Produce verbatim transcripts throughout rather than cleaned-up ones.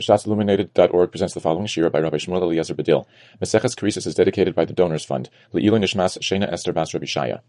Shas Illuminated dot org presents the following shira by Rabbi Shmuel Eliezer Badil. Maseches Krisis is dedicated by the Donors Fund. Le'ilu Nishmas Shena Esther Bas Rabbi Shaya.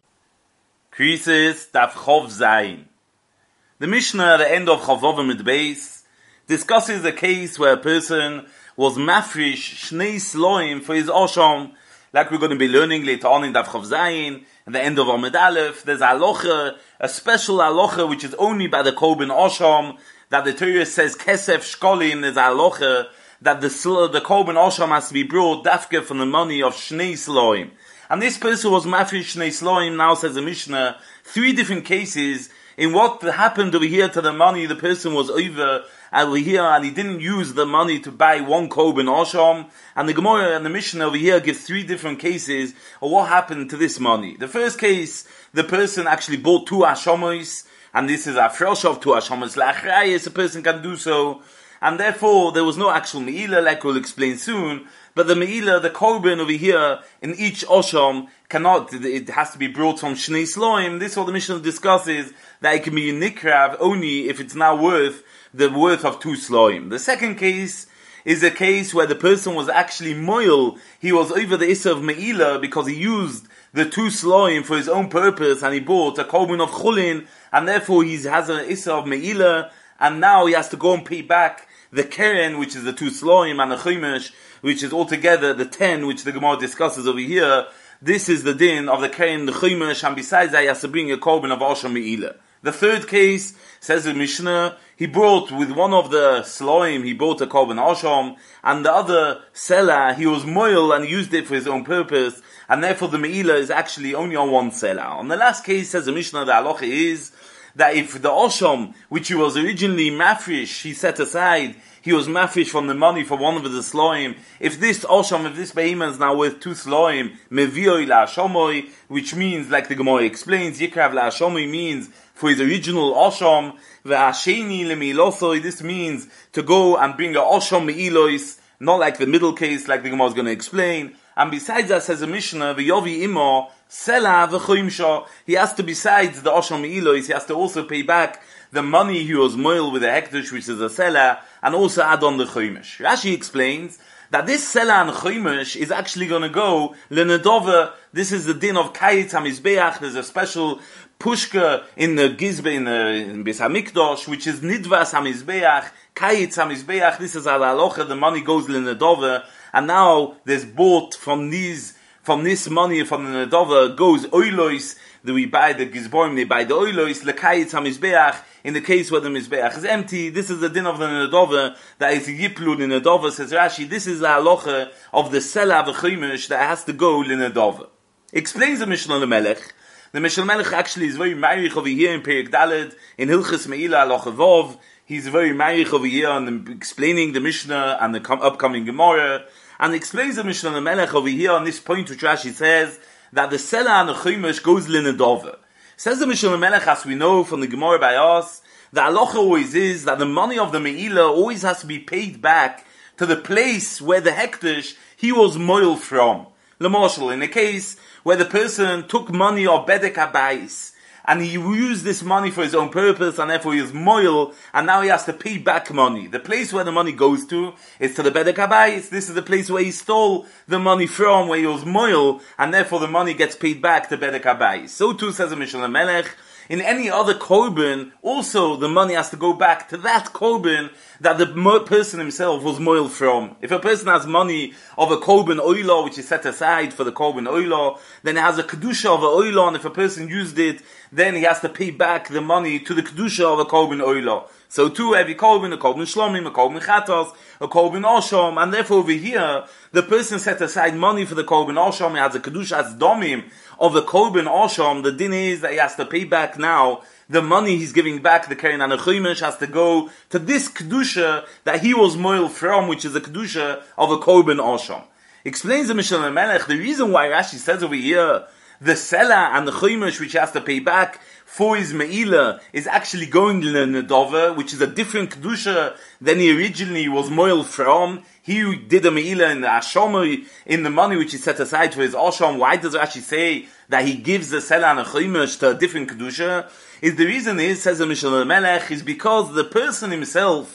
Krisis darf Chov sein. The Mishnah at the end of Chavovim with Beis discusses a case where a person was mafrish shnei sloim for his osham, like we're going to be learning later on in Daf Chov Zayin, at the end of Amud Aleph. There's a halacha, a special halacha which is only by the Korban Osham, that the Torah says kesef shkolim. There's a halacha that the the Korban Osham has to be brought dafke from the money of shnei sloim. And this person was mafrish shnei sloim. Now says the Mishnah, three different cases in what happened over here to the money. The person was over over here and he didn't use the money to buy one Korban Osham. And the Gemara and the Mishnah over here gives three different cases of what happened to this money. The first case, the person actually bought two Ashamos, and this is a fresh of two Ashamos. La'achrayis, a person can do so. And therefore, there was no actual Me'ilah, like we'll explain soon. But the Me'ilah, the Korban over here, in each Osham, cannot, it has to be brought from Shnei Sloim. This is what the Mishnah discusses, that it can be Nikrav only if it's now worth the worth of two Sloim. The second case is a case where the person was actually moil. He was over the Issa of Me'ilah because he used the two Sloim for his own purpose, and he bought a Korban of Chulin, and therefore he has an Issa of Me'ilah, and now he has to go and pay back the Keren, which is the two Sloim, and the Chumash, which is altogether the ten, which the Gemara discusses over here. This is the din of the Keren, the Chumash, and besides that he has to bring a Korban of Osham Me'ilah. The third case, says the Mishnah, he brought with one of the Sloim, he bought a Korban Osham, and the other seller, he was moil and used it for his own purpose, and therefore the Me'ilah is actually only on one seller. On the last case, says the Mishnah, the halacha is that if the Osham, which he was originally mafrish, he set aside, he was mafrish from the money for one of the Sloim. If this Osham, if this Behemoth is now worth two Sloim, mevioi la'ashomoy, which means, like the Gemara explains, yikrav la'ashomoy means for his original Osham, ve'asheni le'mi'ilosoi, this means to go and bring a Osham me'ilois, not like the middle case, like the Gemara is going to explain. And besides that, says the Mishnah, v'yovi imo, sela v'choimsha, he has to, besides the Osham me'ilois, he has to also pay back the money he was moil with the hektish, which is a selah, and also add on the choimish. Rashi explains that this selah and choimish is actually going to go lenedova. This is the din of kayitz hamizbeach. There's a special pushka in the gizbe in the in Beis Hamikdash, which is nidvas hamizbeach, kayitz hamizbeach. This is al halacha. The money goes lenedova, and now there's bought from these from this money from the nedova goes oilois. That we buy the gizborim, they buy the oilois, lekayitz hamizbeach. In the case where the mizbeach is empty, this is the din of the nedova that is yiplud in nedova. Says Rashi, this is the halacha of the selah v'choimish that has to go linedova. Explains the Mishnah Lemelech. The Mishnah Lemelech actually is very marich over here in Perek Daled in Hilchas Me'ilah halacha Vov. He's very marich over here on the, explaining the Mishnah and the com- upcoming Gemara, and explains the Mishnah Lemelech over here on this point which Rashi says that the selah and the choimish goes linedova. Says the Mishnah Melech, as we know from the Gemara by us, the halacha always is that the money of the Me'ilah always has to be paid back to the place where the hektish he was moil from. L'moshel, in a case where the person took money of bedek habayis, and he used this money for his own purpose, and therefore he is moil, and now he has to pay back money. The place where the money goes to is to the bedek habayis. This is the place where he stole the money from, where he was moil, and therefore the money gets paid back to bedek habayis. So too says the Mishnah Melech. In any other korban, also the money has to go back to that korban that the person himself was moil from. If a person has money of a korban oila, which is set aside for the korban oila, then it has a kedusha of a oila, and if a person used it, then he has to pay back the money to the kedusha of a korban oila. So too, every korban, a korban shlomim, a korban chatos, a korban osham, and therefore over here, the person set aside money for the korban osham, he has a kedusha as domim of the korban osham. The din is that he has to pay back now the money he's giving back, the keren and the chumash has to go to this kedusha that he was moil from, which is the kedusha of a korban osham. Explains the Mishnah Melech, the reason why Rashi says over here the selah and the chumash which he has to pay back for his Me'ilah is actually going to the Nedova, which is a different Kedusha than he originally was moil from. He did a Me'ilah in the Asham, in the money which he set aside for his Asham. Why does Rashi say that he gives the Selah and the Chumash to a different Kedusha? Is the reason is, says the Mishnah Melech, is because the person himself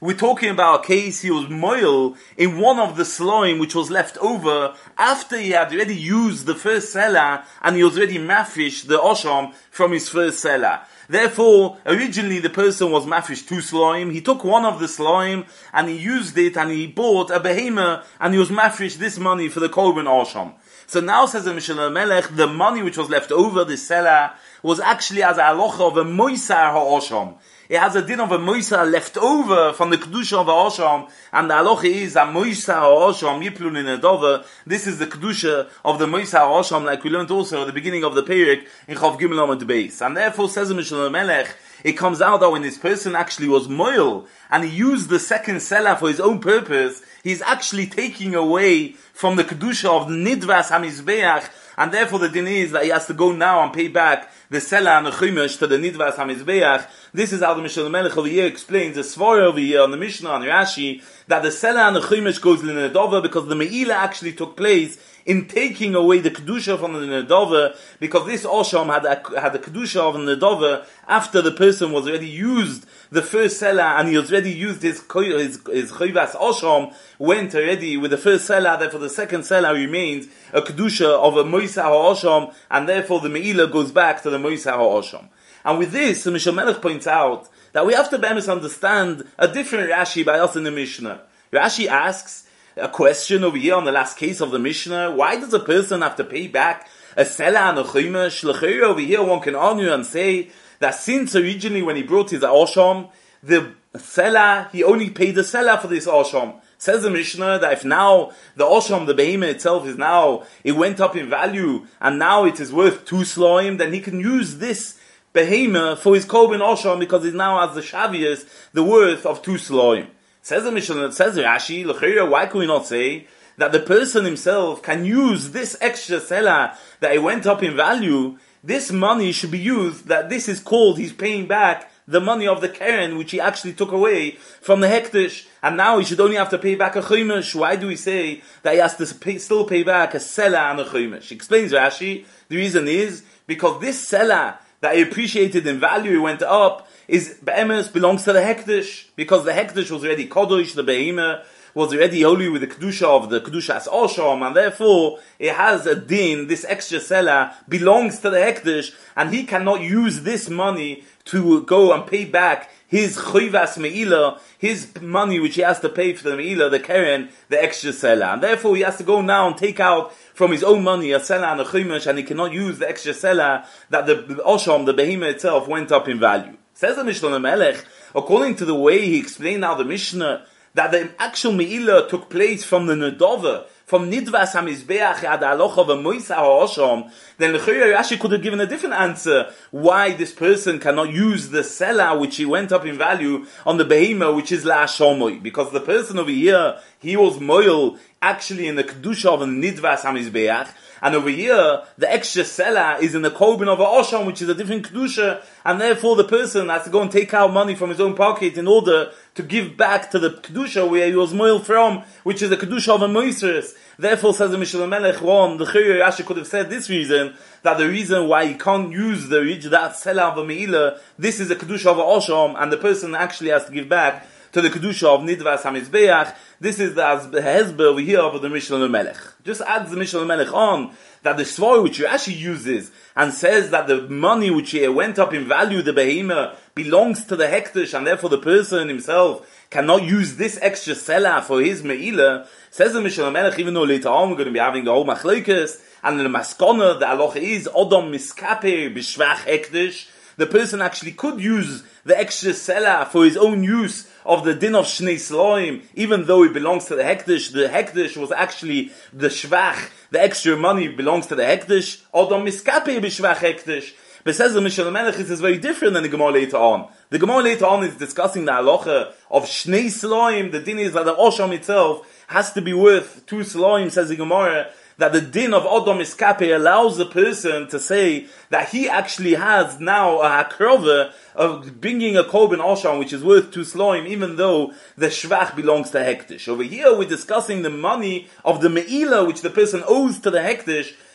We're talking about a case he was moil in one of the sloim which was left over after he had already used the first seller and he was already mafish the osham from his first seller. Therefore, originally the person was mafish two sloim. He took one of the sloim and he used it and he bought a behemoth and he was mafish this money for the korban osham. So now says the Mishnah Melech, the money which was left over the seller was actually as a halacha of a moisar ha'osham. It has a din of a moisar left over from the kedusha of ha'osham, and the halacha is a moisar ha'osham yiplun in a dover. This is the kedusha of the moisar ha'osham, like we learned also at the beginning of the perek in Chav Gimel Amud Beis. And therefore says the Mishnah Melech, it comes out that when this person actually was moil and he used the second seller for his own purpose, he's actually taking away from the kedusha of the nidvas hamizbeach, and therefore the din is that he has to go now and pay back the seller and the chumash to the nidvas hamizbeach. This is how the Mishnah Melech over here explains the svara over here on the Mishnah and Rashi, that the seller and the chumash goes in the nedova because the meila actually took place in taking away the kedusha from the nedova, because this osham had a, had the kedusha of the nedova after the person was already used the first seller and he was already used his his his chayvas osham went already with the first seller. Therefore, the second seller remains a kedusha of a moisa ha'osham, and therefore the meila goes back to the moisa ha'osham. And with this, the Mishnah Melech points out that we have to bemis understand a different Rashi by us in the Mishnah. Rashi asks a question over here on the last case of the Mishnah: why does a person have to pay back a seller and a chumash? L'chayra over here, one can argue and say that since originally when he brought his osham, the seller, he only paid the seller for this osham. Says the Mishnah that if now the osham, the behemoth itself, is now, it went up in value and now it is worth two sloim, then he can use this behemoth for his korban osham because it now has the shavias, the worth of two sloim. Says the Mishnah, says Rashi, l'chayra, why can we not say that the person himself can use this extra seller that it went up in value? This money should be used, that this is called, he's paying back the money of the Keren, which he actually took away from the Hektish, and now he should only have to pay back a Chumash. Why do we say that he has to pay, still pay back a seller and a Chumash? Explains Rashi, the reason is, because this seller that he appreciated in value, it went up, is be'emes belongs to the Hektish, because the Hektish was already Kodosh, the Behemoth was already holy with the Kedusha of the Kedushas Osham, and therefore it has a din, this extra seller belongs to the Hektish, and he cannot use this money to go and pay back his Choivas Me'ila, his money which he has to pay for the Me'ila, the Keren, the extra seller. And therefore he has to go now and take out from his own money a seller and a Chumash, and he cannot use the extra seller that the Osham, the Behemoth itself, went up in value. Says the Mishnah Melech, according to the way he explained now the Mishnah, that the actual Me'ila took place from the Nedova, from Nidvas HaMizbeach ad halacha of a Moisa HaOsham, then the Rashi could have given a different answer why this person cannot use the seller which he went up in value on the Behema, which is La Shomoy. Because the person over here, he was moil actually in the Kedusha of a Nidvas HaMizbeach, and over here, the extra seller is in the korban of a Osham, which is a different Kedusha, and therefore the person has to go and take out money from his own pocket in order to give back to the Kedusha where he was moil from, which is the Kedusha of a Moiseres. Therefore, says the Mishnah Melech, one, the Chayr Rashi could have said this reason, that the reason why he can't use the that seller of a Me'ila, this is a Kedusha of a Osham, and the person actually has to give back to the Kedusha of Nidvas HaMizbeach. This is the Hezber over here of the Mishnah Melech. Just adds the Mishnah Melech on that the Svar which Rashi uses and says that the money which he went up in value, the Behema, belongs to the Hektish, and therefore the person himself cannot use this extra seller for his Me'ila. Says the Mishnah Melech, even though later on we're going to be having a whole Machlokes, and the Maskona, the Aloch is Odom Miskape B'Shvach Hektish. The person actually could use the extra seller for his own use of the din of Shnei Sloim, even though it belongs to the Hektish. The Hektish was actually the Shvach, the extra money belongs to the Hektish. Odom Miskape B'Shvach Hektish. But says the Mishnah Melech, this is very different than the Gemara later on. The Gemara later on is discussing the halacha of Shnei Sloim. The din is that the Osham itself has to be worth two Sloim, says the Gemara, that the din of Odom Iskape allows the person to say that he actually has now a hakrova of bringing a korban osham which is worth two sloim, even though the shvach belongs to hektish. Over here we're discussing the money of the me'ila which the person owes to the hektish.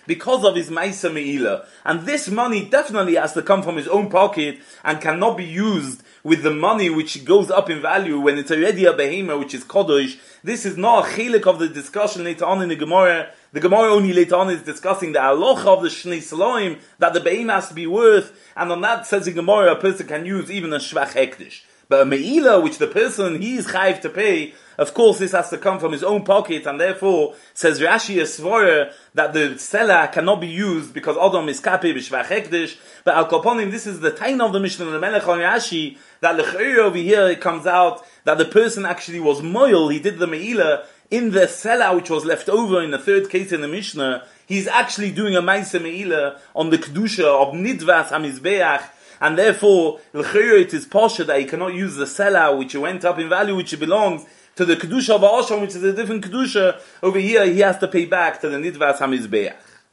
because of his Maisa Me'ila. And this money definitely has to come from his own pocket and cannot be used with the money which goes up in value when it's already a behemoth, which is Kodosh. This is not a chilik of the discussion later on in the Gemara. The Gemara only later on is discussing the halacha of the Shnei Saloim, that the behemoth has to be worth, and on that says the Gemara, a person can use even a Shvach Hektish. But a Me'ila, which the person, he is chayiv to pay, of course this has to come from his own pocket, and therefore, says Rashi Esvora, that the seller cannot be used because Adam is kapi b'shvach hekdesh. But al koponim, this is the tain of the Mishnah and the Melech on Rashi, that l'chayr over here it comes out that the person actually was moil, he did the Me'ila in the seller which was left over in the third case in the Mishnah. He's actually doing a Maisa Me'ila on the Kedusha of Nidvas HaMizbeach, and therefore, l'chayr it is posher that he cannot use the seller which went up in value, which belongs to the Kedusha of Asham, which is a different Kedusha. Over here, he has to pay back to the Nidvas HaMizbeach.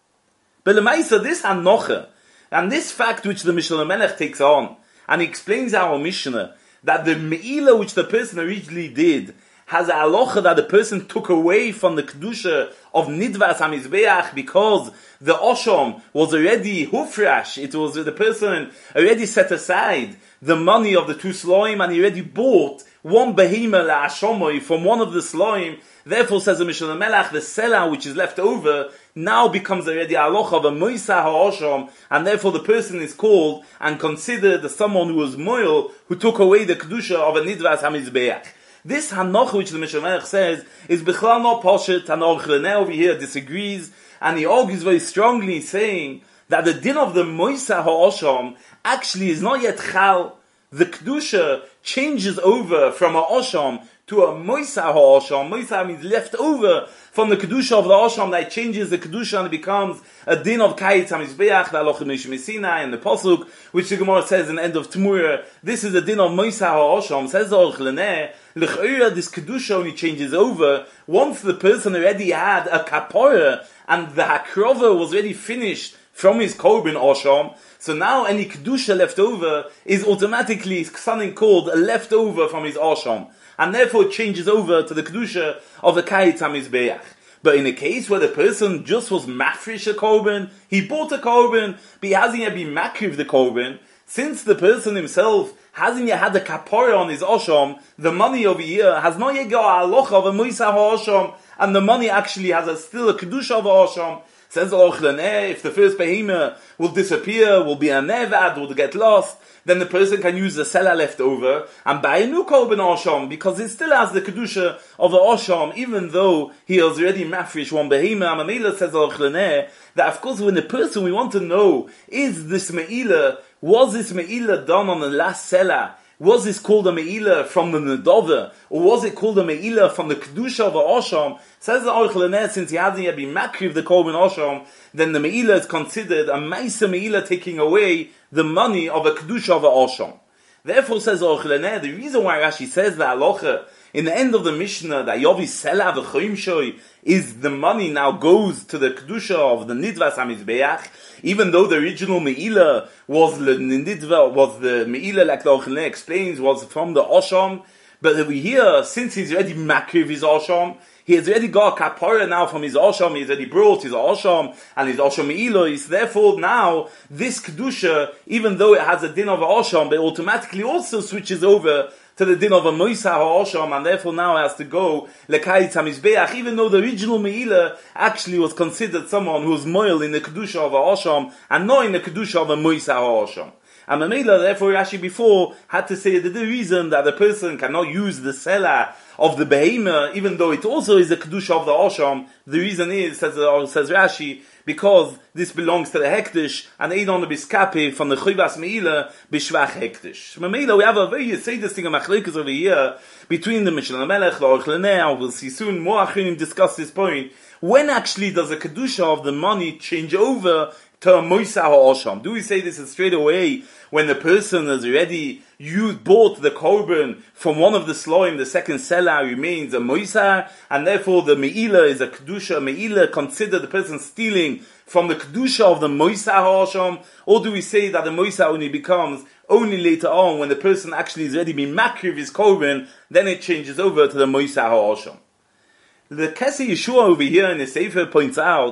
But l'maisa, this hanocha, and this fact which the Mishnah Melech takes on, and he explains our Mishnah, that the Me'ila which the person originally did, has a halacha that the person took away from the Kedusha of Nidvas HaMizbeach because the Osham was already hufrash, it was the person already set aside the money of the two Sloim, and he already bought one behemoth la'ashomoy from one of the Sloim. Therefore, says the Mishnah Melech, the seller which is left over now becomes already a halacha of a moisa ha'osham, and therefore the person is called and considered as someone who was moil, who took away the Kedusha of a Nidvas HaMizbeach. This hanocha which the Mishnah Melech says is bichlal not poshet, and Aruch LaNer over here disagrees, and he argues very strongly, saying that the din of the moisa ha'osham actually is not yet chal. The Kedusha changes over from a Osham to a Moisa HaOsham. Moisa means left over from the Kedusha of the Osham, that changes the Kedusha and it becomes a din of Kayitz HaMizbeach, the Halacha Mishmei Sinai, and the Pasuk, which the Gemara says in the end of Tmura. This is a din of Moisa HaOsham. Says the Aruch LaNer, L'ch'oira, this Kedusha only changes over once the person already had a Kapora and the Hakrova was already finished from his Korban Osham. So now any Kedusha left over is automatically something called a leftover from his Osham. And therefore it changes over to the Kedusha of the Kayitz HaMizbeach. But in a case where the person just was mafresh a Korban, he bought a Korban, but he hasn't yet been makriv the Korban, since the person himself hasn't yet had a kapora on his Osham, the money over here has not yet got a halacha of a Moisa HaOsham, and the money actually has a, still a Kedusha of a Osham. Says Aruch LaNer, if the first behemoth will disappear, will be a nevad, will get lost, then the person can use the seller left over and buy a new Korban Osham, because it still has the Kedusha of the Osham, even though he has already mafresh one behemoth. And Mamela says Aruch LaNer, that of course when the person, we want to know, is this Me'ila, was this Me'ila done on the last seller? Was this called a Me'ila from the Nedova? Or was it called a Me'ila from the Kedusha of the Osham? Says the Aruch LaNer, since he hasn't yet been makriv the Korban Osham, then the Me'ila is considered a Maisa Me'ila, taking away the money of a Kedusha of the Osham. Therefore, says Aruch LaNer, the reason why Rashi says the halacha in the end of the Mishnah, that Yovi Sela v'choim shoy, is the money now goes to the Kedusha of the Nidvas HaMizbeach, even though the original Me'ila was the Nidva, was the Me'ila, like the Aruch LaNer explains, was from the Osham. But over here, since he's already makriv his Osham, he has already got a kapara now from his Osham, he's already brought his Osham, and his Osham Me'ilos. Therefore now, this Kedusha, even though it has a din of a Osham, but automatically also switches over to the din of a Moisa HaOsham, and therefore now has to go Lekayitz HaMizbeach, even though the original Me'ila actually was considered someone who was moil in the Kedusha of a Osham, and not in the Kedusha of a Moisa HaOsham. And Mamela, therefore, Rashi before had to say that the reason that the person cannot use the seller of the behemoth, even though it also is the Kedusha of the Osham, the reason is, says, says Rashi, because this belongs to the Hektish, and Eidon the Biskape from the Chivas Me'ila, Bishvach Hektish. Mamela, we have a very, say this thing, a machlekes over here, between the Mishnah Melech, the Aruch LaNer, we'll see soon, more Achinim discuss this point. When actually does the Kedusha of the money change over to a Moisa HaOsham? Do we say this is straight away when the person has already used, bought the Korban from one of the Sloim, the second seller remains a Moisa, and therefore the Me'ila is a Kedusha, Me'ila consider the person stealing from the Kedusha of the Moisa HaOsham? Or do we say that the Moisa only becomes only later on when the person actually has already been makriv his Korban, then it changes over to the Moisa HaOsham? The Keseh Yeshua over here in the Sefer points out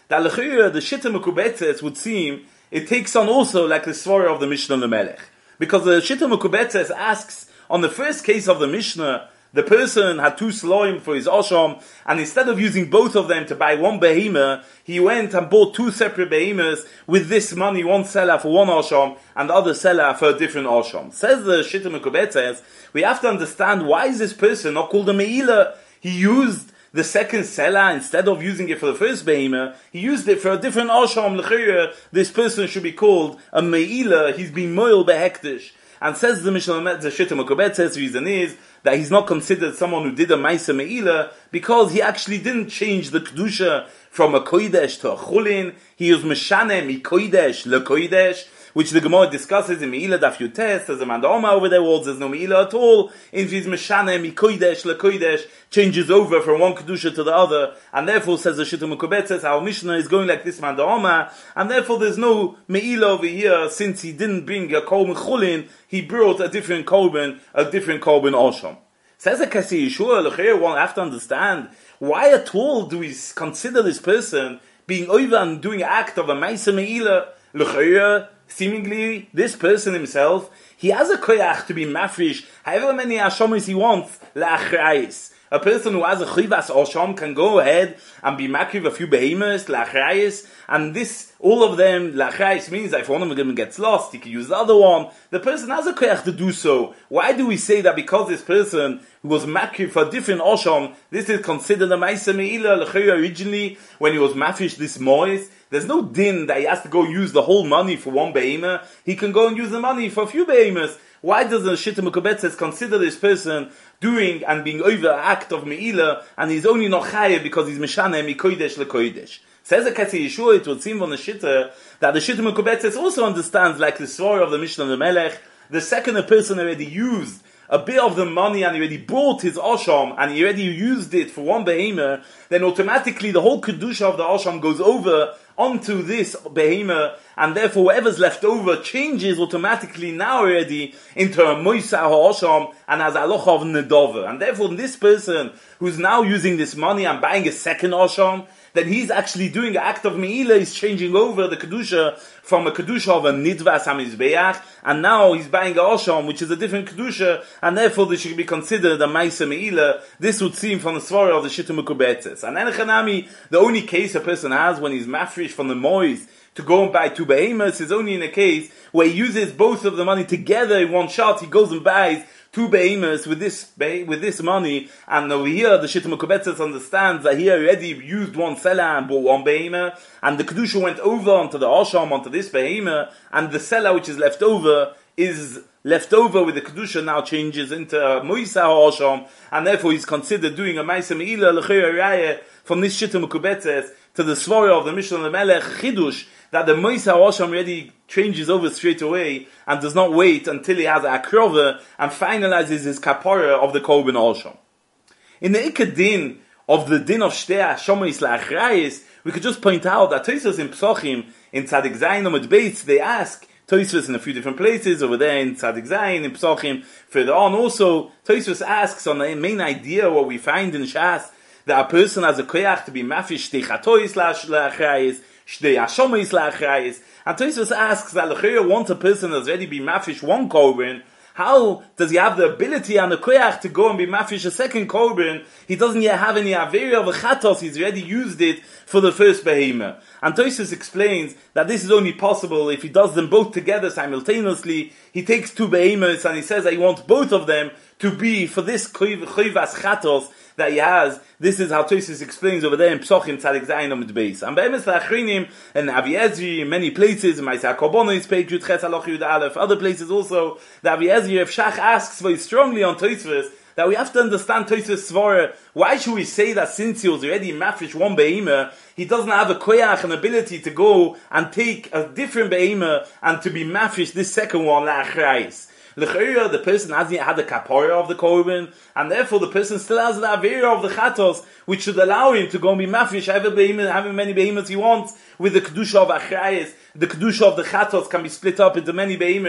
that Lechuyah, the Shitta Mekubetzes would seem, it takes on also like the story of the Mishnah Lemelech. Because the Shitta Mekubetzes asks, on the first case of the Mishnah, the person had two sloim for his Osham, and instead of using both of them to buy one behemoth, he went and bought two separate behemoths with this money, one seller for one Osham, and the other seller for a different Osham. Says the Shitta Mekubetzes, we have to understand why is this person not called a Me'ilah? He used the second seller, instead of using it for the first behemoth, he used it for a different Osham. L'chayra, this person should be called a Me'ilah. He's been moil behektish. And says the Mishnah, the Shitta Mekubetzes, reason is that he's not considered someone who did a Maisa Me'ilah because he actually didn't change the Kedusha from a Kodesh to a Chulin. He was Meshane mi Kodesh le Kodesh, which the Gemara discusses in Me'ilah Daf Yutes. There's a Mandama over there holds there's no Me'ilah at all. If he's Meshane mi Kodesh le Kodesh, changes over from one Kedusha to the other, and therefore says the Shitta Mekubetzes, our Mishnah is going like this Mandama, and therefore there's no Me'ilah over here, since he didn't bring a Kol Mechulin, he brought a different Korban, a different Korban Osham. Says a Kasi Yeshua, L'chayr, one have to understand, why at all do we consider this person being over and doing an act of a Maisa Me'ilah? L'chayr, seemingly, this person himself, he has a koyach to be mafrish, however many Hashomis he wants, la'achrayis. A person who has a chivas osham can go ahead and be makriv a few behemoths, la'achrayis, and this, all of them, la'achrayis means that if one of them gets lost, he can use the other one. The person has a koyach to do so. Why do we say that because this person who was makriv for a different osham, this is considered a ma'isa me'ilah? L'chayr, originally, when he was mafrish this mois, there's no din that he has to go use the whole money for one behemoth. He can go and use the money for a few behemoths. Why does the Shitta Mekubetzes consider this person doing and being over an act of Me'ilah, and he's only not chayev because he's Meshane mi Kodesh le Kodesh? Says the Ketzi Yeshua, it would seem from the Shitta that the Shitta Mekubetzes also understands, like the story of the Mishnah Lemelech, the second a person already used a bit of the money and he already bought his Osham and he already used it for one behemoth, then automatically the whole Kedusha of the Osham goes over onto this behemoth, and therefore whatever's left over changes automatically now already into a Moisa HaOsham and as Aloch of Nedova. And therefore this person who's now using this money and buying a second Osham, then he's actually doing an act of Me'ilah, he's changing over the Kedusha from a Kedusha of a Nidvas HaMizbeach, and now he's buying a Osham, which is a different Kedusha, and therefore this should be considered a Maisa Me'ilah. This would seem from the Svara of the Shitta Mekubetzes. And Enechanami, the only case a person has when he's mafrish from the Mois to go and buy two behemoths is only in a case where he uses both of the money together in one shot. He goes and buys two behemoths with this with this money, and over here the Shitta Mekubetzes understands that he already used one seller and bought one behemoth, and the Kedusha went over onto the Osham, onto this behemoth, and the seller which is left over is left over with the Kedusha now changes into Moisa Osham, and therefore he's considered doing a Maisa Me'ilah l'chayr raya from this Shitta Mekubetzes to the Svara of the Mishnah Lemelech Chidush, that the Moisa Osham already changes over straight away and does not wait until he has a akrova and finalizes his kapara of the Korban Osham. In the Ikadin of the din of Shtei Hashomis La'achrayis, we could just point out that Tosfos in Psochim, in Tzadik Zayin Amud Beis, they ask, Tosfos in a few different places, over there in Tzadik Zayin, in Psochim, further on also, Tosfos asks on the main idea what we find in Shas, that a person has a koyach to be mafish Shtei Chatois La'achrayis, Shtei Hashomis La'achrayis. And Tosfos asks that l'chayr, once a person has already been mafish one korban, how does he have the ability and the koyach to go and be mafish a second korban? He doesn't yet have any averi of a chatos, he's already used it for the first behemoth. And Tosfos explains that this is only possible if he does them both together simultaneously. He takes two behemoths and he says that he wants both of them to be for this choivas chatos that he has. This is how Tosfos explains over there in Psochim Tzadik Zayin Amud Beis. And Be'emes La'achrinim, and Avi Ezri, in many places, in Ma'aseh HaKorbanos, Pei Yud Ches Aloch Yud Aleph, other places also, the Avi Ezri of Shach asks very strongly on Tosfos that we have to understand Tosfos Svara. Why should we say that since he was already mafresh one behemoth, he doesn't have a koyach, an ability to go and take a different behemoth and to be mafresh this second one, la'achrayis? L'chayra, the person hasn't had the kapara of the korban, and therefore the person still has the avera of the chatos, which should allow him to go and be mafresh, having many behemoths he wants, with the kedusha of achrayis. The kedusha of the chatos can be split up into many behemoths,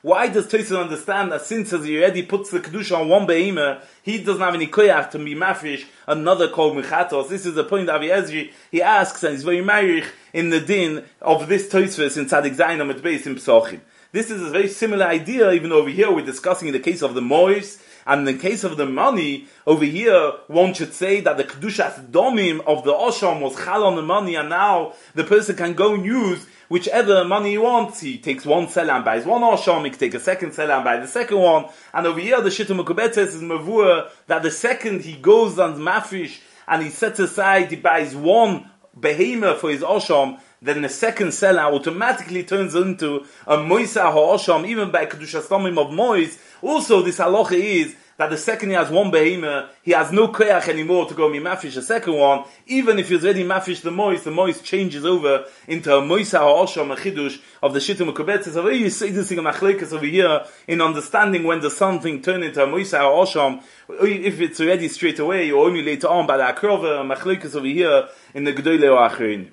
why does Tosfos understand that since as he already puts the kedusha on one behemoth, he doesn't have any koyach to be mafresh another kol mechatos? This is the point that Avi Ezri, he asks, and he's very marich in the din of this Tosfos in Tzadik Zayin Amud Beis in Pesachim. This is a very similar idea, even over here we're discussing in the case of the mois, and in the case of the money, over here, one should say that the Kedushas Domim of the Osham was chal on the money, and now the person can go and use whichever money he wants. He takes one selah and buys one Osham, he can take a second selah and buy the second one, and over here the Shittim Mekubetzes is Mavur, that the second he goes on Mafresh, and he sets aside, he buys one behemoth for his Osham, then the second seller automatically turns into a Moisa HaOsham, even by Kedushas Domim of Mois. Also, this halacha is that the second he has one behemoth, he has no koyach anymore to go mimafish a second one. Even if he's already mafish the Mois, the Mois changes over into a Moisa HaOsham, a chidush of the Shittim Mekubetzes. So you see this thing in Machlekes over here, in understanding when does something turn into a Moisa HaOsham, if it's already straight away, or only later on by the Akrova, and Machlekes over here in the Gedolei or Achrein.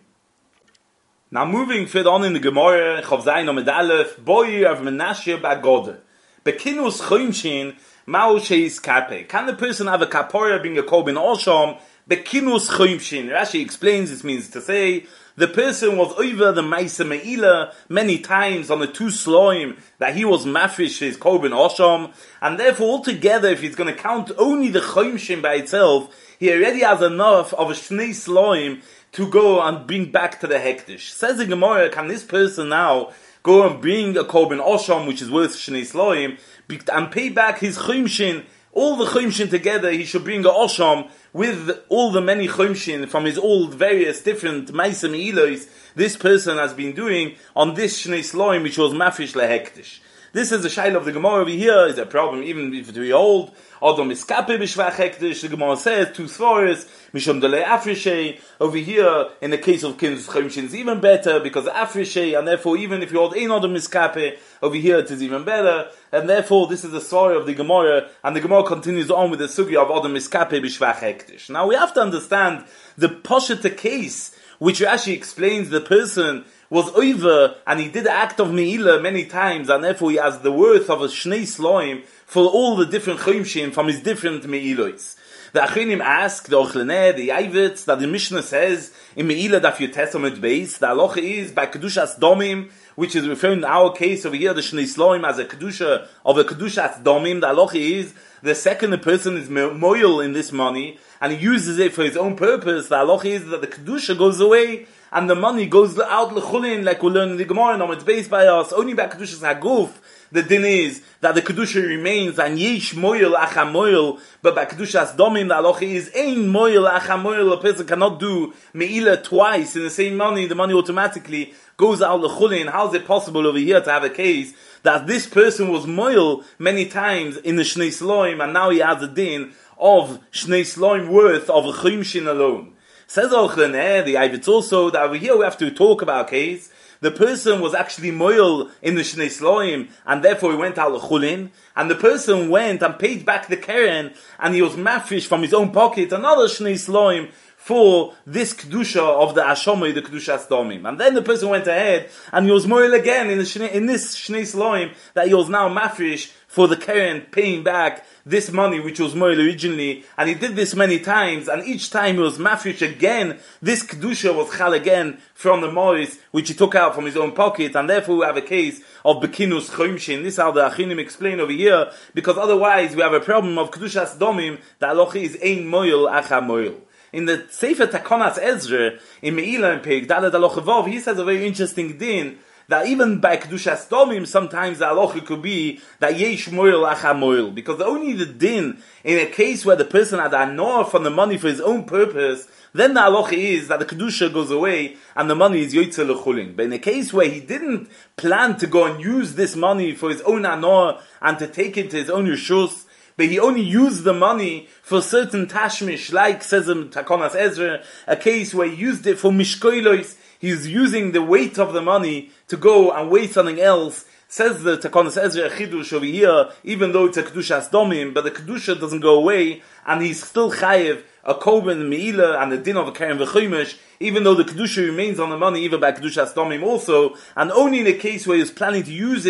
Now moving further on in the Gemara, Chav Zayin Amud Aleph, Boy of Menashe Bagode. Bekinus Choimshin, Mao Sheis Kape. Can the person have a kapora being a Korban Osham? Bekinus Choimshin. Rashi explains this means to say, the person was over the Maisa Me'ila many times on the two sloim that he was mafish his Korban Osham, and therefore altogether, if he's going to count only the Choimshin by itself, he already has enough of a Shnei Sloim to go and bring back to the hektish. Says the Gemara, can this person now go and bring a Korban Osham, which is worth Shnei Sloim, and pay back his Chumshin, all the Chumshin together, he should bring a Osham with all the many Chumshin from his old various different Maisa Me'ilos this person has been doing on this Shnei Sloim, which was Mafish LeHektish. This is the shaila of the Gemara over here, is a problem, even if we hold, Adam Miskape B'Shvach Hektish, the Gemara says, two Svoris, Mishom Delei Afrishe, over here, in the case of Kin's Chomshin is even better, because Afrishe, and therefore even if you hold Ein Adam Miskape, over here it is even better, and therefore this is the story of the Gemara, and the Gemara continues on with the sugya of Adam Miskape B'Shvach Hektish. Now we have to understand the Poshet case, which Rashi explains the person was over, and he did the act of Me'ila many times, and therefore he has the worth of a Shnei Sloim for all the different Chomshin from his different Me'ilois. The Achrinim ask, the Ochleneh, the Yavitz, that the Mishnah says, in Me'ila Daf Yotes Amud Beis, the halacha is, by Kedushas Domim, which is referring in our case over here, the Shnei Sloim, as a Kedusha of a Kedushas Domim, the halacha is, the second the person is moil in this money, and he uses it for his own purpose, the halacha is that the Kedusha goes away, and the money goes out l'chulin, like we learn in the Gemara, and it's based by us, only by Kedushas Haguf, the din is that the Kedusha remains, and yesh moil acha moil, but by Kedushas Domim, the halacha is, ein moil acha moil, a person cannot do me'ila twice in the same money, the money automatically goes out l'chulin. How is it possible over here to have a case that this person was moil many times in the Shnei Sloim, and now he has a din of Shnei Sloim worth of a Chumshin alone? Says Ochleneh, the Yavitz also, that over here we have to talk about a case. The person was actually moil in the Shnei Sloim, and therefore he went out l'chulin, and the person went and paid back the keren, and he was mafish from his own pocket, another Shnei Sloim, for this Kedusha of the Ashomai, the Kedushas Domim. And then the person went ahead, and he was moil again in, the Shnei, in this Shnei Sloim, that he was now mafish for the keren, paying back this money which was moil originally, and he did this many times, and each time he was mafish again, this Kedusha was chal again from the mois, which he took out from his own pocket, and therefore we have a case of Bekinus Chomshin. This is how the Achinim explain over here, because otherwise we have a problem of Kedushas Domim, the halacha is ein moil acha moil. In the Sefer Takonas Ezra, in Me'ila and Peg, Daled Halacha Vav, he says a very interesting din, that even by Kedushas Domim, sometimes the halacha could be that yesh moil acha moil, because only the din, in a case where the person had anor from the money for his own purpose, then the halacha is that the Kedusha goes away, and the money is yoytze l'chulin. But in a case where he didn't plan to go and use this money for his own anor, and to take it to his own reshus, but he only used the money for certain tashmish, like says in Takonas Ezra, a case where he used it for mishkoilos, he's using the weight of the money to go and weigh something else. Says the Takonas Ezra Chidush over here, even though it's a Kedushas Domim, but the Kedusha doesn't go away, and he's still chayev a Korban Me'ila and the din of a Keren V'Chumash, even though the Kedusha remains on the money, even by Kedushas Domim also, and only in a case where he's planning to use it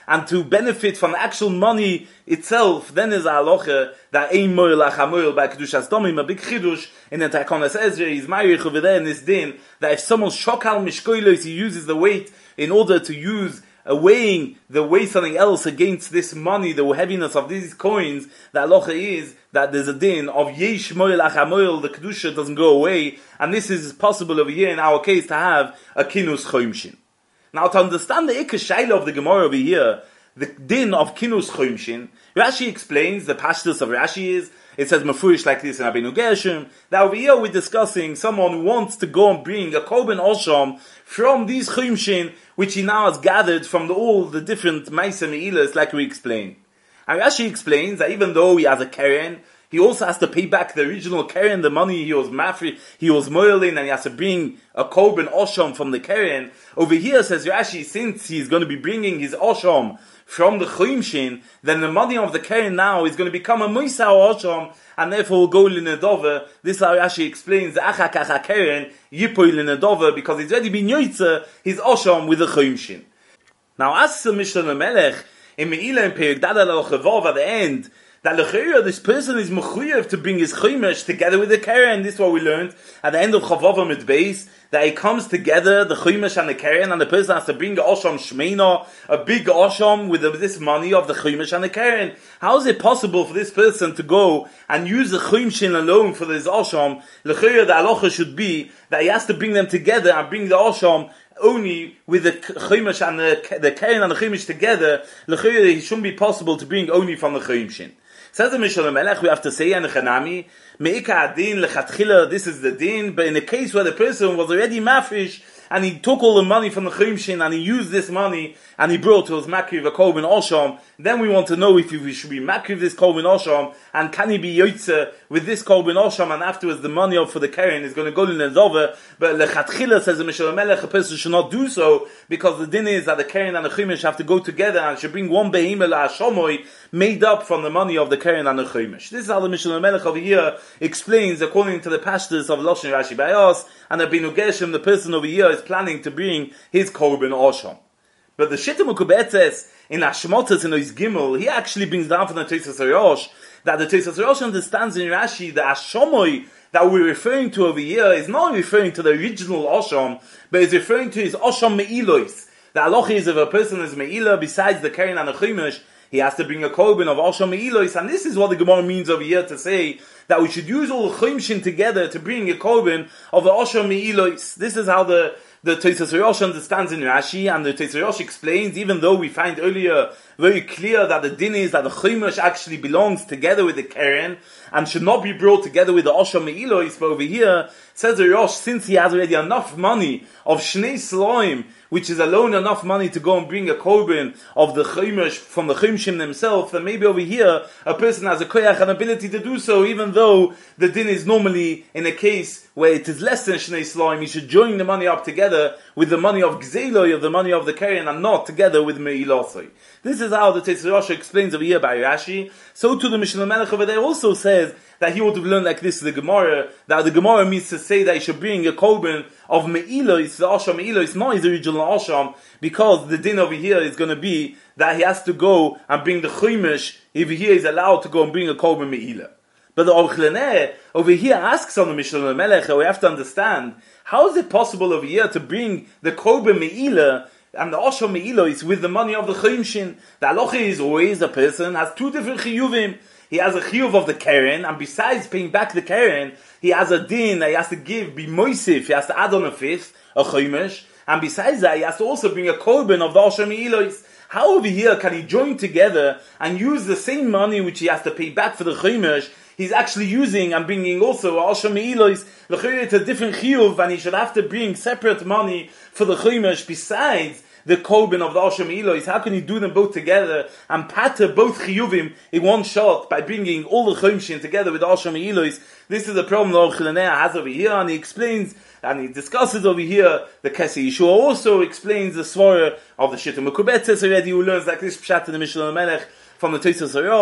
and to benefit from the actual money itself, then is a halacha that ein moil ach moil by kedushas domim, a big chidush in the Takonas Ezra is marich over there in this din that if someone shokal mishkoilos, he uses the weight in order to use uh, weighing the weigh something else against this money, the heaviness of these coins. The halacha is that there's a din of yesh moil ach moil, the kedusha doesn't go away, and this is possible over here in our case to have a kinus choimshin. Now, to understand the Ikka Shaila of the Gemara over here, the din of Kinus Chomshin, Rashi explains, the pashtus of Rashi is, it says Mefurish like this in Abinu Gershom, that over here we're discussing someone who wants to go and bring a Korban Osham from these Chomshin, which he now has gathered from the, all the different Maisa Me'ilas, like we explained. And Rashi explains that even though he has a Keren, he also has to pay back the original Keren, the money he was mafri, he was moiling, and he has to bring a Korban Osham from the Keren. Over here, says Rashi, since he's going to be bringing his Osham from the Chomshin, then the money of the Keren now is going to become a Moisa Osham, and therefore will go Linadova. This is how Rashi explains the Achak Achak Keren, Yipoy Linadova, because he's already been Yoitza, his Osham with the Chomshin. Now, as the Mishnah Melech, in Me'ilah and Perik Dada L'Chevav at the end, that l'chayra, this person is mechuyev to bring his chaymesh together with the keren. This is what we learned at the end of Chavav Amid Beis, that it comes together, the chaymesh and the keren, and the person has to bring a osham shmeina, a big osham with this money of the chaymesh and the keren. How is it possible for this person to go and use the chaymshin alone for this osham? L'chayra, the halacha should be that he has to bring them together and bring the osham only with the chaymesh and the, the keren and the chaymesh together. L'chayra, it shouldn't be possible to bring only from the chaymshin. Says the Mishnah Melech, we have to say, and Chanami, Me'ika Adin Lechatchila, this is the din, but in a case where the person was already mafish, and he took all the money from the Chomshin, and he used this money, and he brought to his Makriv a Korban Osham, then we want to know if he should be Makriv this Korban Osham, and can he be Yoitze with this Korban Osham, and afterwards the money of for the Keren is going to go in the Zova, but Lechatchila, says the Mishnah Melech, a person should not do so, because the din is that the Keren and the Chumash have to go together, and should bring one Behemel Hashomoy, made up from the money of the Keren and the Chumash. This is how the Mishnah Melech over here explains, according to the pashtus of Loshen Rashi Bayos, and Abinu Gershom, the person over here is planning to bring his Korban Osham. But the Shittim Ukubetzes in Hashmotas in Ois Gimel, he actually brings down from the Tosas Rosh that the Tosas Rosh understands in Rashi the Ashomoy that we're referring to over here is not referring to the original Osham, but is referring to his Osham Me'ilois. The halacha is if a person is Me'ilah besides the Keren and the Chumash, he has to bring a korban of Osham Me'ilois, and this is what the Gemara means over here to say that we should use all the Chomshin together to bring a korban of the Osham Me'ilois. This is how the the Tosas Rosh understands in Rashi, and the Tosas Rosh explains, even though we find earlier very clear that the din is that the Chumash actually belongs together with the Keren and should not be brought together with the Osham Me'ilois, but over here says the Rosh, since he has already enough money of Shnei Sloim, which is alone enough money to go and bring a korban of the Chumash from the Chumshim themselves, then maybe over here a person has a koyach and ability to do so, even though the din is normally in a case where it is less than Shnei Sloim, he should join the money up together with the money of Gzeiloi, of the money of the Keren, and not together with Me'ilosoi. This is how the Tosas Rosh explains over here by Rashi. So too the Mishnah Melech over there also says that he would have learned like this the Gemara, that the Gemara means to say that he should bring a korban of Me'ilois, the Osham Me'ilois, not his original Osham, because the din over here is going to be that he has to go and bring the Chumash, if he is allowed to go and bring a korban Me'ilah. But the Orchleneh over here asks on the Mishnah Melech, we have to understand, how is it possible over here to bring the korban Me'ilah and the Osham Me'ilois with the money of the Chomshin? The halacha is always a person has two different chiyuvim. He has a chiyuv of the Keren, and besides paying back the Keren, he has a din that he has to give, be moisif, he has to add on a fifth, a chomesh, and besides that, he has to also bring a korban of the Osham Me'ilois. How over here can he join together and use the same money which he has to pay back for the chomesh, he's actually using and bringing also Osham Me'ilois? It's a different chiyuv, and he should have to bring separate money for the chomesh besides the korban of the Osham Me'ilois. How can he do them both together and pater both chiyuvim in one shot by bringing all the chomshin together with the Osham Me'ilois? This is the problem that Orchleneh has over here, and he explains and he discusses over here the Kesei Yeshua also explains the svara of the Shittim Ukubetzes already, who learns like this pshat in the Mishnah Melech from the Tosas Rosh,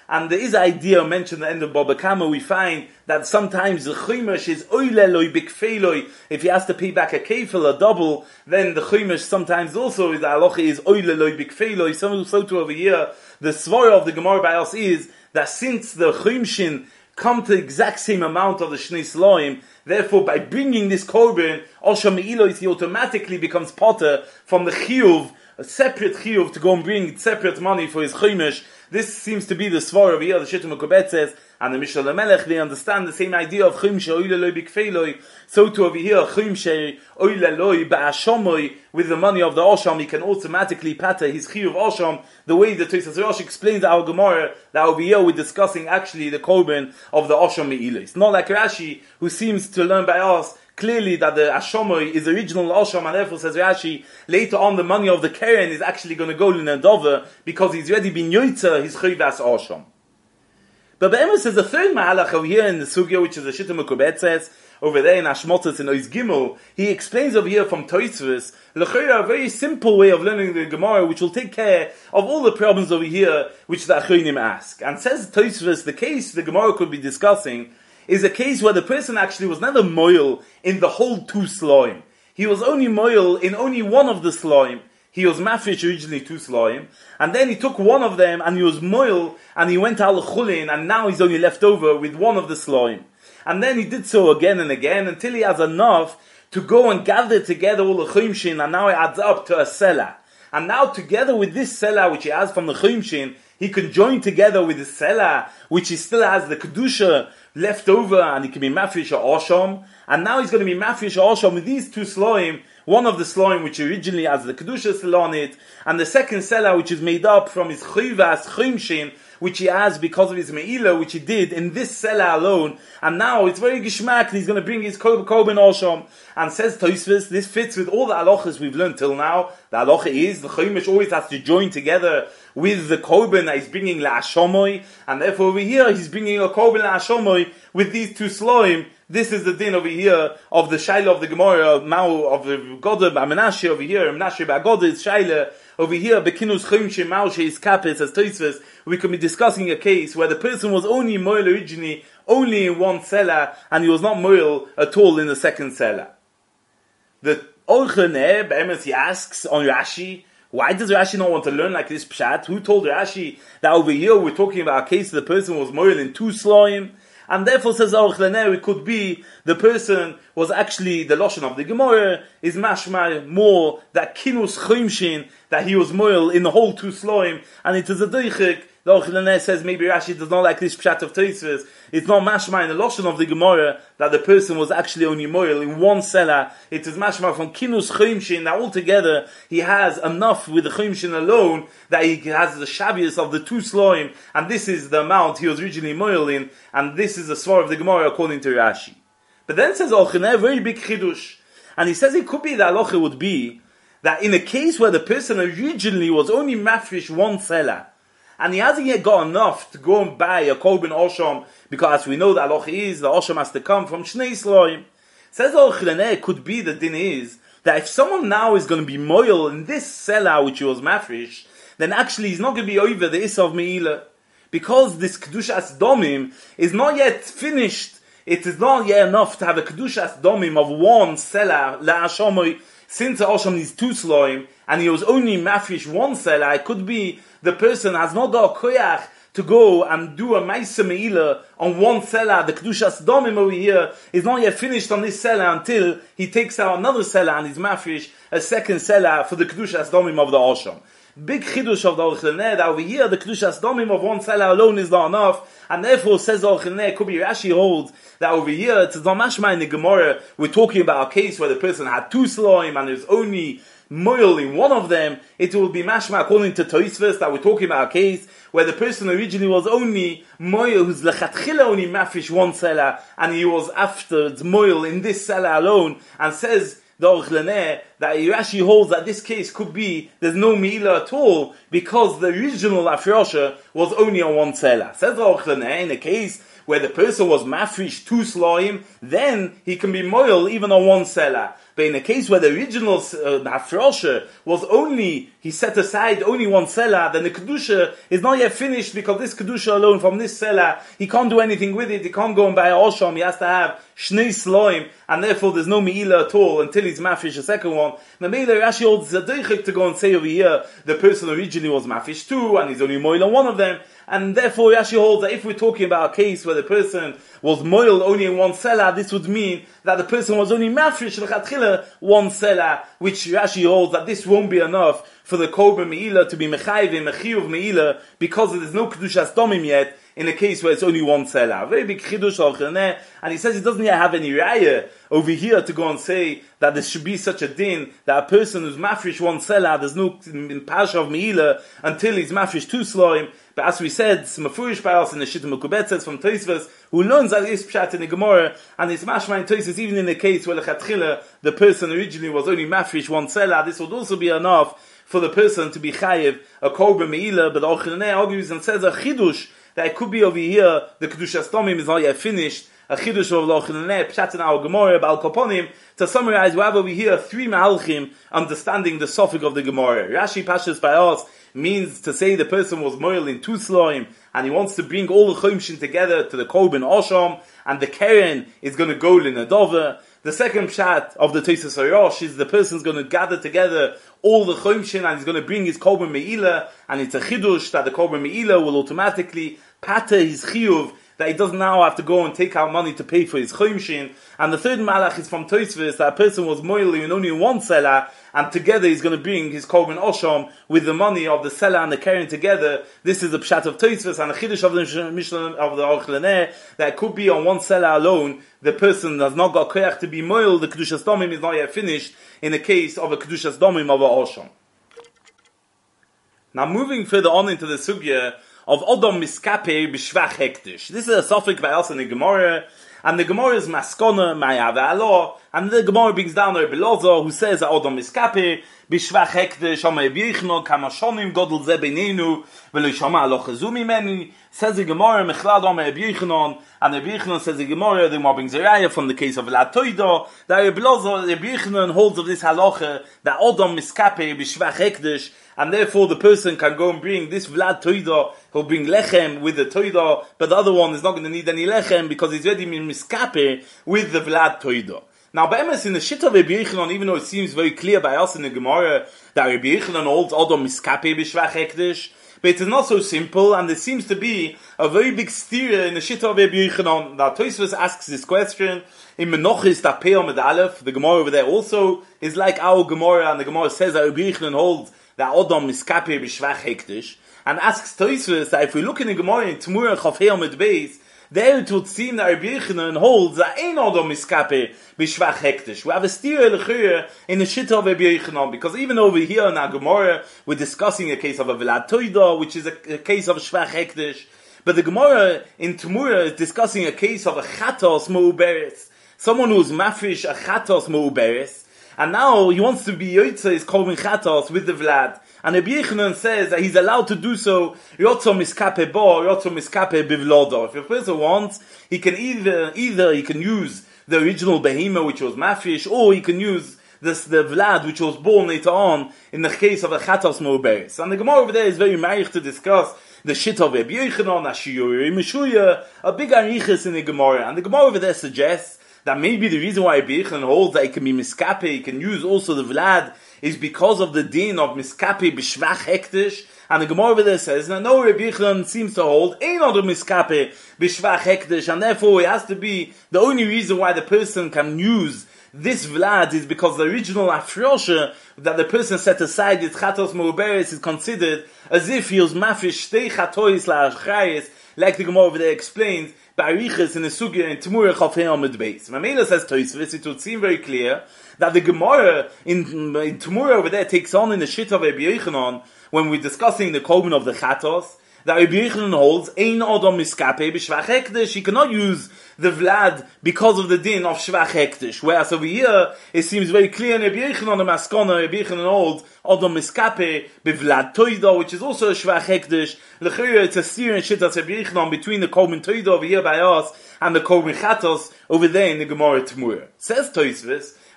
And there is an idea mentioned at the end of Baba Kama, we find that sometimes the chumash is oileloi bikfeloi. If he has to pay back a kefil, a double, then the chumash sometimes also is the halacha is oileloi bikfeloi. So, so to over here, the svara of the Gemara by us is that since the chumshin come to the exact same amount of the Shnei Sloim, therefore by bringing this korban, Osha Me'ilos, he automatically becomes potter from the chiyuv, a separate chiyuv to go and bring separate money for his chumash. This seems to be the svara over here, the Shittim HaKobet says, and the Mishnah Lamelech, they understand the same idea of chum she'oileloi bikfeloi. So to over here, chum she'oileloi ba'ashomoi, with the money of the Osham, he can automatically pater his chiyuv Osham, the way the Tosfos Rosh explains our Gemara, that over here we're discussing actually the korban of the Osham Me'ilos. Not like Rashi, who seems to learn by us, clearly that the Ashomoi is original Osham, and therefore says Rashi, later on the money of the Keren is actually going to go in a dover, because he's already been yoitzer his chiyuvas Osham. But Be'emes says a third mahalach over here in the Sugya, which is the Shittim HaKobet says, over there in Ashmotas in Ois Gimel, he explains over here from Tosfos, l'chayra, a very simple way of learning the Gemara, which will take care of all the problems over here, which the Achronim ask. And says Tosfos, the case the Gemara could be discussing, is a case where the person actually was never moil in the whole two sloim. He was only moil in only one of the sloim. He was mafish originally two sloim, and then he took one of them and he was moil, and he went al chulin, and now he's only left over with one of the sloim. And then he did so again and again until he has enough to go and gather together all the chumshin, and now it adds up to a selah. And now together with this selah which he has from the chumshin, he can join together with the selah which he still has the kedusha left over, and he can be mafish or osham. And now he's going to be mafish or osham with these two sloim. One of the sloim which originally has the kedusha still on it, and the second selah which is made up from his chiyuvas chumshin, which he has because of his me'ilah, which he did in this selah alone. And now it's very gishmak, he's going to bring his korban osham. And says Tosfos, this fits with all the halachas we've learned till now. The halacha is the chumash always has to join together with the korban that he's bringing la'ashomoy, and therefore over here he's bringing a korban la'ashomoy with these two sloim. This is the din over here of the shaila of the Gemara of Mao of the Goda Menashe over here. Menashe Ba'Goda is shaila over here. Bekinus chumshe Mao sheis kapis as Tosfos. We could be discussing a case where the person was only moil originally, only in one selah, and he was not moil at all in the second selah. The Orchene Be'emes he asks on Rashi, why does Rashi not want to learn like this pshat? Who told Rashi that over here we're talking about a case the person was moil in two sloim? And therefore says Aruch Laneh, it could be the person was actually, the Lashon of the Gemara is mashma more that kinus chumshin, that he was moil in the whole two sloim, and it is a doichik. The Aruch Laneh says maybe Rashi does not like this pshat of Tosfos. It's not mashma in the Lashon of the Gemara that the person was actually only moil in one selah. It is mashma from kinus chumshin, that altogether he has enough with the chumshin alone that he has the shavius of the two sloim, and this is the amount he was originally moil in, and this is the svar of the Gemara according to Rashi. But then says Al-Khineh, a very big chidush, and he says it could be the halacha would be that in a case where the person originally was only mafresh one selah, and he hasn't yet got enough to go and buy a korban osham, because we know that halacha is the osham has to come from shnei sloim. Says Al-Khineh, could be the din is that if someone now is going to be moil in this selah which he was mafresh, then actually he's not going to be over the Isav Me'ilah. Because this Kedushas Domim is not yet finished, it is not yet enough to have a Kedushas Domim of one Selah, La'ashomoy, since the Osham needs two Sloim, and he was only Mafresh one Selah, it could be the person has not got a Koyach to go and do a Maisa Me'ilah on one Selah. The Kedushas Domim over here is not yet finished on this Selah until he takes out another Selah and he's Mafresh a second Selah for the Kedushas Domim of the Osham. Big chidush of the Al-Khineh, that over here the Kedushas Domim of one selah alone is not enough, and therefore says Al-Khineh, could be Rashi holds that over here it's not mashma in the Gemara, we're talking about a case where the person had two sloim and there's only moil in one of them. It will be mashma according to Tosfos that we're talking about a case where the person originally was only moil who's lechatchila only mafish one selah, and he was afterwards moil in this selah alone, and says the Aruch Laneh that Rashi holds that this case could be there's no me'ilah at all because the original afrosha was only on one selah. Says the Aruch Laneh, in a case where the person was mafrish two sloim, then he can be moil even on one selah. But in a case where the original uh, hafrosha was only, he set aside only one selah, then the kedusha is not yet finished because this kedusha alone from this selah, he can't do anything with it, he can't go and buy a osham, he has to have shnei sloim, and therefore there's no meila at all until he's mafish a second one. Mamela Rashi holds a deichik to go and say over here, the person originally was mafish two, and he's only moil on one of them, and therefore Rashi holds that if we're talking about a case where the person was moil only in one selah, this would mean that the person was only mafish l'chatchila one selah, which Rashi holds that this won't be enough for the korban meila to be mechayv mechiyuv meila because there's no kedushas domim yet in a case where it's only one selah. Very big chidush al cheneh, and he says he doesn't yet have any raya over here to go and say that there should be such a din that a person who's mafresh one selah, there's no pasha of meila until he's mafresh two sloim. But as we said, it's mafurish by us in the Shittim Mekubetzes from Tosfos, who learns that this pshat in the Gemara, and it's mashma in Tosfos, even in the case where lechatchila the person originally was only mafresh one selah, this would also be enough for the person to be chayiv a korban meila. But the Ocheneh argues and says a chidush that it could be over here the kedushas domim is not yet finished. A chidush of the Ocheneh pshat in our Gemara Bal Koponim. To summarize, we have over here three mahalchim understanding the suffix of the Gemara. Rashi Pashas by us means to say the person was moil in two sloim, and he wants to bring all the chomshin together to the korban osham, and the keren is going to go in a dover. The second pshat of the Tosfos Harosh is the person's going to gather together all the chomshin, and he's going to bring his korban meila, and it's a chidush that the korban meila will automatically pater his chiyuv, that he doesn't now have to go and take out money to pay for his chomshin. And the third malach is from Tosfos, that a person was moiling in only one selah, and together he's going to bring his korban osham with the money of the selah and the keren together. This is the pshat of Tosfos, and the chiddush of the Mishnah of the Ocheneh, that could be on one selah alone, the person has not got koyach to be moil, the kedushas domim is not yet finished, in the case of a kedushas domim of a osham. Now moving further on into the sugya of Odom Miskape B'Shvach Hektish. This is a suffix by us in the Gemara, and the Gemara is Maskona Ma'yava Allah, and the Gemara brings down Rabbi Elazar, who says that Odom Miskape B'Shvach Hektish Ama Yevichno Kama Shonim Godel Ze Beinenu V'Lo Shama Lo Chazu Mimeni. Says the Gemara Mechlad Ama Yevichnon, and Rabbi Yevichnon says the Gemara, the Gemara brings a raya from the case of Vlad Toido, that Rabbi Elazar, Rabbi Yevichnon holds of this halacha that Odom Miskape B'Shvach Hektish, and therefore the person can go and bring this Vlad Toida, he'll bring lechem with the Toida, but the other one is not going to need any lechem because he's ready in miskape with the Vlad Toida. Now, by Emes, in the Shit of Rabbi Yechanan, even though it seems very clear by us in the Gemara that Rabbi Yechanan holds Odom miskape b'shvach hekdesh, but it is not so simple, and there seems to be a very big steer in the Shit of Rabbi Yechanan. Now, Tosfos asks this question in Menochis Tapei Amud Aleph. The Gemara over there also is like our Gemara, and the Gemara says that Rabbi Yechanan holds that Odom miskape b'shvach hekdesh, and asks Tosfos that if we look in the Gemara in Tmura Chafei Amud Beis, there it would seem that Rabbi Yechanan holds that ein Odom miskape b'shvach hekdesh. We have a steer l'chir in the Shita of Rabbi Yechanan, because even over here in our Gemara we're discussing a case of a Vlad Toida, which is a, a case of shvach hekdesh, but the Gemara in Tmura is discussing a case of a chatos meuberes, someone who's mafresh a chatos meuberes, and now he wants to be Yoitza is korban chatos with the Vlad. And Rabbi Yechanan says that he's allowed to do so Yotzo miskape bo, Yotzo miskape bivlodo. If a person wants, he can either, either he can use the original behemoth which was mafish, or he can use this, the Vlad which was born later on in the case of a chatos meuberes. And the Gemara over there is very marich to discuss the shit of Rabbi Yechanan, Ashiyuri, Meshuya, a big arichas in the Gemara. And the Gemara over there suggests that maybe the reason why Rabbi Yechanan holds that he can be miskape, he can use also the Vlad, is because of the din of miskape b'shvach hekdesh. And the Gemara over there says, now no, Rabbi Yechanan seems to hold ein other miskape b'shvach hekdesh, and therefore it has to be the only reason why the person can use this Vlad is because the original afrosha that the person set aside, its chatos meuberes, is considered as if he was mafish shtei chatois la'achrayis, like the Gemara over there explains, Ba'arichas in the Sugya in Tmura Chafei Amud Beis. Mamela says Tosfos, it would seem very clear that the Gemara in, in Tmura over there takes on in the Shit of Rabbi Yechanan when we're discussing the korban of the Chatos, that Rabbi Yechanan holds ein Odom miskape b'shvach hekdesh. He cannot use the Vlad because of the din of shvach hekdesh. Whereas over here it seems very clear in Rabbi Yechanan the Maskona, Rabbi Yechanan holds Odom miskape b'Vlad Toida, which is also a shvach hekdesh. L'chira, it's a steer and shittas Rabbi Yechanan between the korban Toida over here by us and the korban Chatos over there in the Gemara Tmura. Says Tosfos,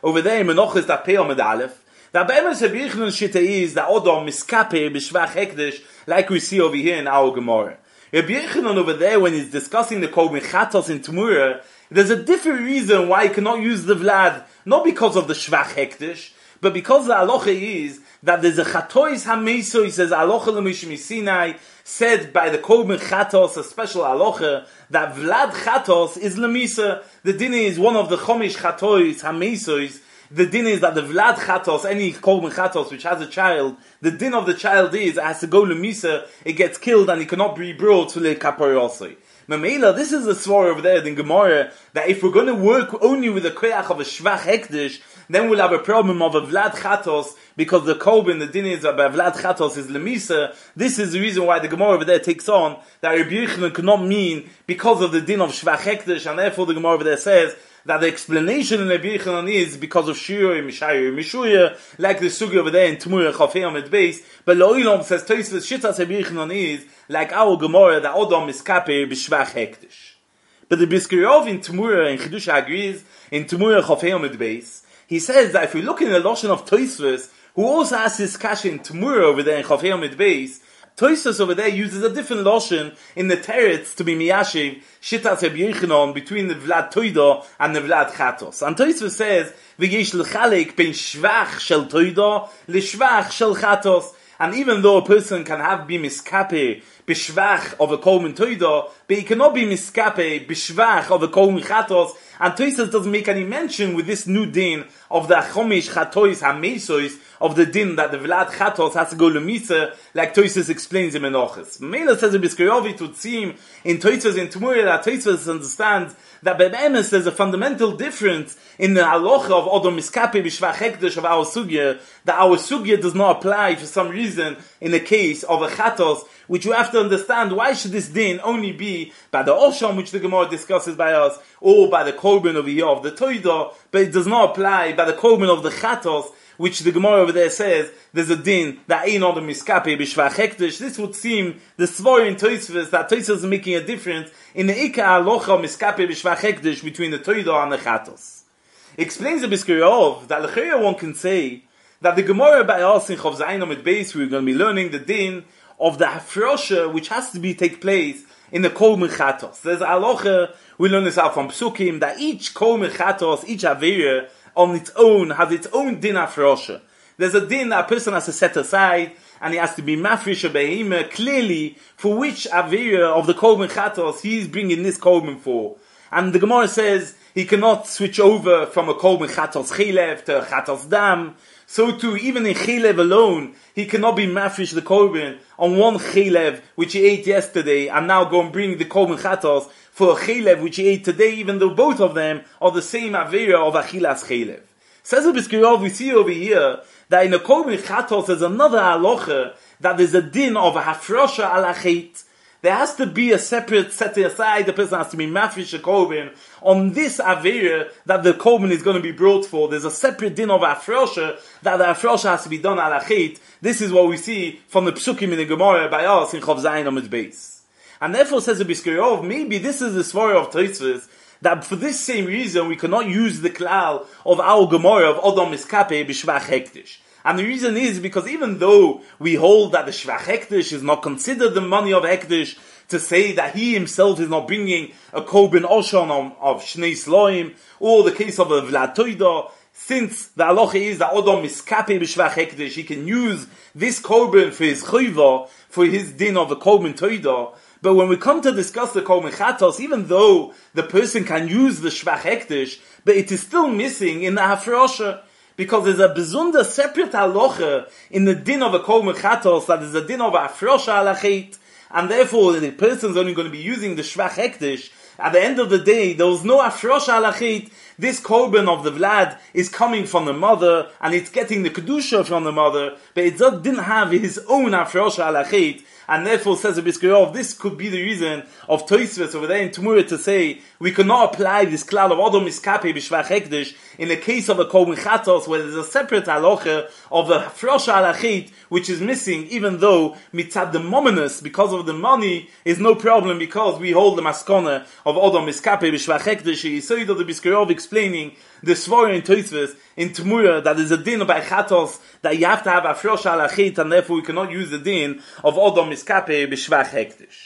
over there in Menachos that pay on Aleph, that Be'emes Rabbi Yechonon's Shitta is that Odom miskape b'shvach hekdesh, like we see over here in our Gemara. Rabbi Yechonon over there, when he's discussing the Korban Chatos in Tamura, there's a different reason why he cannot use the Vlad, not because of the shvach hekdesh, but because the halacha is that there's a chatois hameso, he says halacha l'mishmi Sinai, said by the Korban Chatos, a special halacha, that Vlad Chatos is lemisa. The din is one of the chomish chatois hamesos. The din is that the Vlad Chatos, any Korban Chatos which has a child, the din of the child is it has to go lemisa, it gets killed and it cannot be brought to le kaparosoi. Mamela, this is the story over there in Gemara, that if we're going to work only with the koyach of a shvach hekdesh, then we'll have a problem of a Vlad Chatos, because the Korban, the din is that by Vlad Chatos is lemisa. This is the reason why the Gemara over there takes on that Rabbi Yechonon cannot mean because of the din of shvach hekdesh, and therefore the Gemara over there says that the explanation in Rabbi Yechonon is because of Shiroi, Mishayir, Mishuya, like the sugi over there in Tamura Chafei Amid Beis. But Lo'ilam says Tosfos Shittas Rabbi Yechonon is like our Gemara that Odom miskape b'shvach hekdesh. But the Biskirov in Tamura in Chidush agrees in Tamura Chafei Amid Beis. He says that if we look in the Lashon of Tosfos, who also has his kasha in Tamura over there in Chafei Amid Beis, Tosfos over there uses a different Lashon in the Teretz to be miyashiv Shittas Rabbi Yechonon between the Vlad Toida and the Vlad Chatos. And Tosfos says, V'yesh l'chalek ben shvach shel Toida l'shvach shel Chatos. And even though a person can have be miskape b'shvach of a Korban Toida, but he cannot be miskape b'shvach of a Korban Chatos. And Tosfos doesn't make any mention with this new din of the chomish chatois hamesois, of the din that the Vlad Chatos has to go lemisa, like Tosfos explains in Menachos. Mela says in Biskirov, it would seem in Tosfos in Tamura that Tosfos understands that by Be'emes there's a fundamental difference in the halacha of Odom miskape b'shvach hekdesh of our sugya, that our sugya does not apply for some reason in the case of a Chatos, which you have to understand why should this din only be by the Osham, which the Gemara discusses by us, or by the Korban over here of the Toida, but it does not apply by the Korban of the Chatos, which the Gemara over there says there's a din that ain't on the miskape b'shvach hekdesh. This would seem the svor in Tosfos that Tosfos is making a difference in the Ika halacha miskape b'shvach hekdesh between the Toida and the Chatos. Explains the Biskirov that l'chayra one can say that the Gemara by us in Chav Zayin Amid Beis, we're going to be learning the din of the hafrosha which has to be take place in the Korban Chatos. There's a halacha, we learn this out from Psukim, that each Korban Chatos, each Avera, on its own, has its own din hafrosha. There's a din that a person has to set aside, and he has to be mafresh a behema, clearly, for which Avera of the Korban Chatos he is bringing this Korban for. And the Gemara says, he cannot switch over from a Korban Chatos Chilev to a Chatos Dam. So too, even in Chilev alone, he cannot be mafresh the Korban on one Chilev, which he ate yesterday, and now go and bring the Korban Chatos for a Chilev, which he ate today, even though both of them are the same Avera of Achilas Chilev. Says the Biskirov, we see over here, that in the Korban Chatos there's another halacha, that there's a din of a hafrosha ala chet. There has to be a separate setting aside, the person has to be mafresh a Korban on this Avera that the Korban is going to be brought for. There's a separate din of hafrosha, that the hafrosha has to be done ala chet. This is what we see from the Psukim in the Gemara by us in Chav Zayin Amid Beis. And therefore says the Biskirov, maybe this is the svara of Tosfos, that for this same reason we cannot use the klal of our Gemara of Odom miskape b'shvach hekdesh. And the reason is because even though we hold that the shvach hekdesh is not considered the money of hekdesh, to say that he himself is not bringing a korban oshon of shnei sloim, or the case of a Vlad Toida, since the halacha is that Odom miskape b'shvach hekdesh, he can use this korban for his chayva, for his din of a korban Toida. But when we come to discuss the Korban Chatos, even though the person can use the shvach hekdesh, but it is still missing in the hafrosha, because there's a bezunda separate halacha in the din of a Korban Chatos, that is a din of a hafrosha alachet, and therefore the person is only going to be using the shvach hekdesh. At the end of the day, there was no hafrosha alachet. This korban of the Vlad is coming from the mother, and it's getting the kedusha from the mother, but it didn't have his own hafrosha alachet. And therefore, says the Biskirov, this could be the reason of Tosfos over there in Tamura to say we cannot apply this klal of Odom miskape b'shvach hekdesh in the case of a Korban Chatos, where there's a separate halacha of the hafrosha alachet which is missing, even though mitzad the mominus, because of the money, is no problem, because we hold the maskona of Odom miskape b'shvach hekdesh. So the Biskirov explains explaining the Svara in Tosfos in Tmura that is a din by Chatos that you have to have a Afrosh al Achit, and therefore we cannot use the din of Odom Miskape B'Shvach Hektish.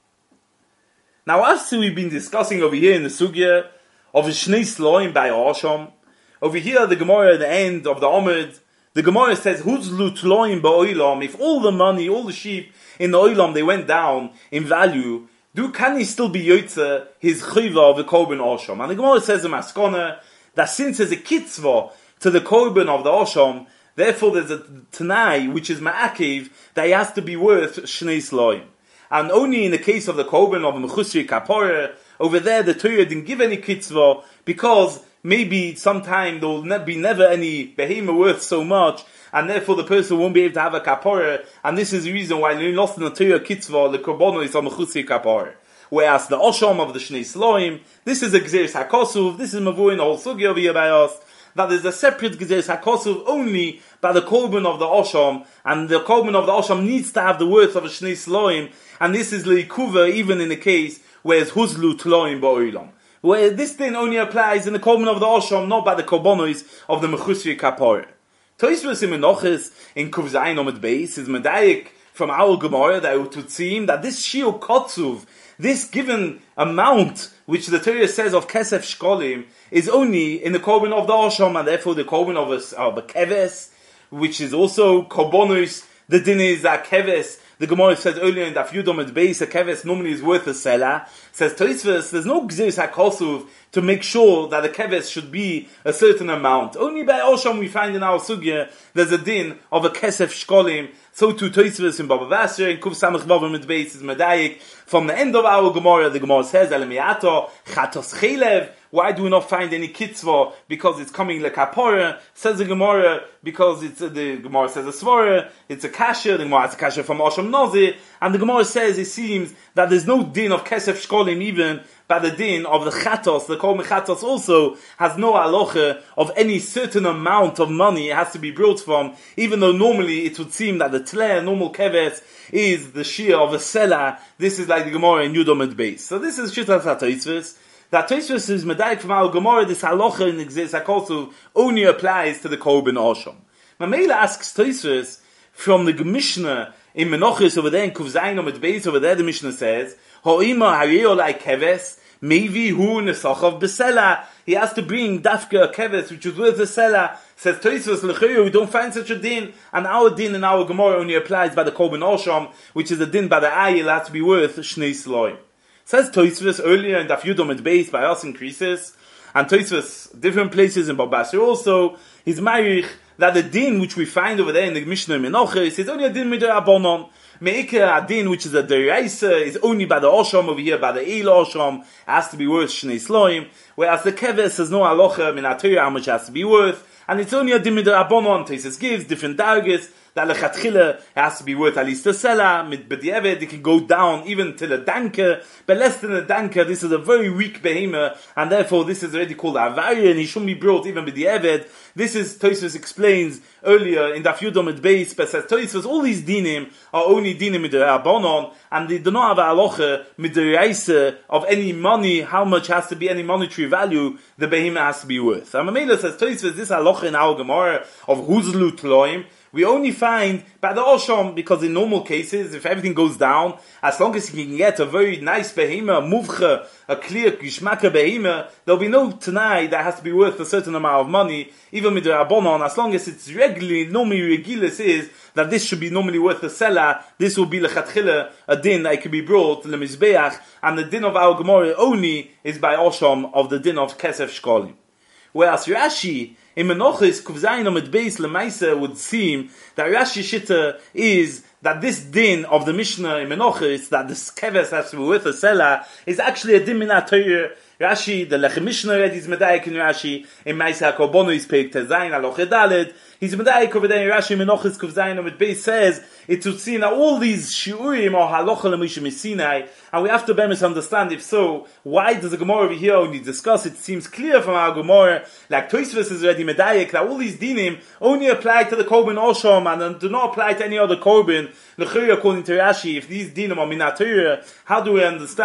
Now, after we've been discussing over here in the Sugya of Shnei Sloim by Osham, over here the Gemara at the end of the Omid, the Gemara says, Huzlu Tloim Ba'olam, if all the money, all the sheep in the Olam, they went down in value, do can he still be Yotze, his Chiva of the Korban Osham? And the Gemara says in Maskona, that since there's a Kitzvah to the Korban of the Osham, therefore there's a Tanai, which is Ma'akiv, that he has to be worth Shnei Sloim. And only in the case of the Korban of Mechusri Kapora, over there the Torah didn't give any Kitzvah, because maybe sometime there will ne- be never any Behema worth so much, and therefore the person won't be able to have a Kapora, and this is the reason why they lost in the Torah Kitzvah, the Korban is on Mechusri Kapora. Whereas the Osham of the Shnei Sloim, this is a Gzeres HaKosuv, this is Mavur in the whole Sugi over here by us, that there's a separate Gzeres HaKosuv only by the Korban of the Osham, and the Korban of the Osham needs to have the worth of a Shnei Sloim, and this is Leikuva even in the case where it's Huzlu Tloim Ba'olam. Where this thing only applies in the Korban of the Osham, not by the Korbanos of the Mechusri Kapor. Tosfos in Menachos in Kuf Zayin Omid Beis is Medayik from our Gemara that it would seem that this Shiur Kotzuv, this given amount which the Torah says of Kesef Shkolim, is only in the Korban of the Osham, and therefore the Korban of a, of a Keves, which is also Korbanos. The din is that Keves, the Gemara says earlier in Daf Yudom at Beis, a Keves normally is worth a selah. Says Tosfos, there's no Gzeres HaKosuv to make sure that the Keves should be a certain amount. Only by Osham we find in our Sugya, there's a din of a Kesef Shkolim. So to Tosfos in Baba Basra, in Kuf Samach Vavam at Beis is Medayik. From the end of our Gemara, the Gemara says, Elemiato, Chatos Chelev. Why do we not find any kitzvah? Because it's coming like kapora. Says the Gemara, because it's uh, the Gemara says a svara, it's a kasher, the Gemara has a kasher from Osham Nozi, and the Gemara says it seems that there's no din of kesef shkolim even, but the din of the chatos, the kol mechatos also has no halacha of any certain amount of money it has to be brought from, even though normally it would seem that the tleh, normal keves, is the shear of a selah. This is like the Gemara in Yudom at Beis. So this is Shittas HaTosfos. That Tosfos is medayik from our Gemara, this halacha in the Gzeres HaKosuv only applies to the Korban Osham. Mamela asks Tosfos from the Mishnah in Menachos over there in Kuf Zayin Omid Beis, over there the Mishnah says, Ho'ima hareo like keves, maybe hu nesachav b'sela. He has to bring dafka a keves which is worth a selah. Says Tosfos l'chayru, we don't find such a din, and our din in our Gemara only applies by the Korban Osham, which is a din by the ayil has to be worth shnei sloim. Says Tosfos earlier in Daf Yudom at Beis by us increases, and Tosfos different places in Baba Basra also, he's marich that the din which we find over there in the Mishnah Menachos is only a din midrabanan. Meika a din which is a deraisa is only by the Osham over here, by the Eil Osham, has to be worth Shnei Sloim, whereas the Keves has no halacha min HaTorah how much has to be worth, and it's only a din midrabanan. Tosfos gives different dargis, that lechatchila has to be worth at least a selah, mit b'di'eved, it can go down even till a danker, but less than a danker, this is a very weak behemoth, and therefore this is already called avariya, and he shouldn't be brought even b'di'eved. This is, Tosfos explains earlier in Daf Yudom at Beis, but says Tosfos, all these dinim are only dinim midrabanan, and they do not have a halacha midraisa of any money, how much has to be any monetary value the behemoth has to be worth. And Mamela says Tosfos, this halacha in our Gemara of huzlu tloim, we only find by the Osham, because in normal cases, if everything goes down, as long as you can get a very nice behema, muvcha, a clear gishmaka behema, there'll be no tanai that has to be worth a certain amount of money, even with the Rabbanon, as long as it's regularly, normally regulus is, that this should be normally worth a selah, this will be lechatchila, a din that can be brought to the Mizbeach, and the din of our Gemara only is by Osham of the din of Kesef Shkolim. Whereas Rashi, in Menachos, Kuf Zayin Omid Beis Lemaisa would seem that Rashi Shitta is that this din of the Mishnah in Menachos, that this keves has to be worth a selah, is actually a din min HaTorah. Rashi, the Lechem Mishnah already is medayik in Rashi, in Maisa HaKorbono is Peik Tezayin Aloche Daled. He's medayik over there in Rashi, Menachos Kuf Zayin Omid Beis says, it would seem that all these shiurim are halacha l'Moshe Sinai, and we have to better understand, if so, why does the Gemara over here only discuss? It seems clear from our Gemara, like Tosfos is already medayik, that all these dinim only apply to the Korban Osham, and do not apply to any other Korban. L'chayr, according to Rashi, if these dinim are min HaTorah, how do we understand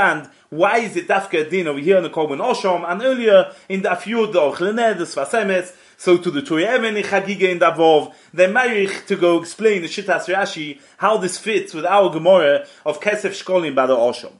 Why is it dafka din over here in the Korban Osham, and earlier in the Afyud, the Ochlene, the Sfasemes, so to the Turyeven in Chagiga in Davov, they're married to go explain the Shittas Rashi, how this fits with our Gemara of Kesef Shkolim by the Osham.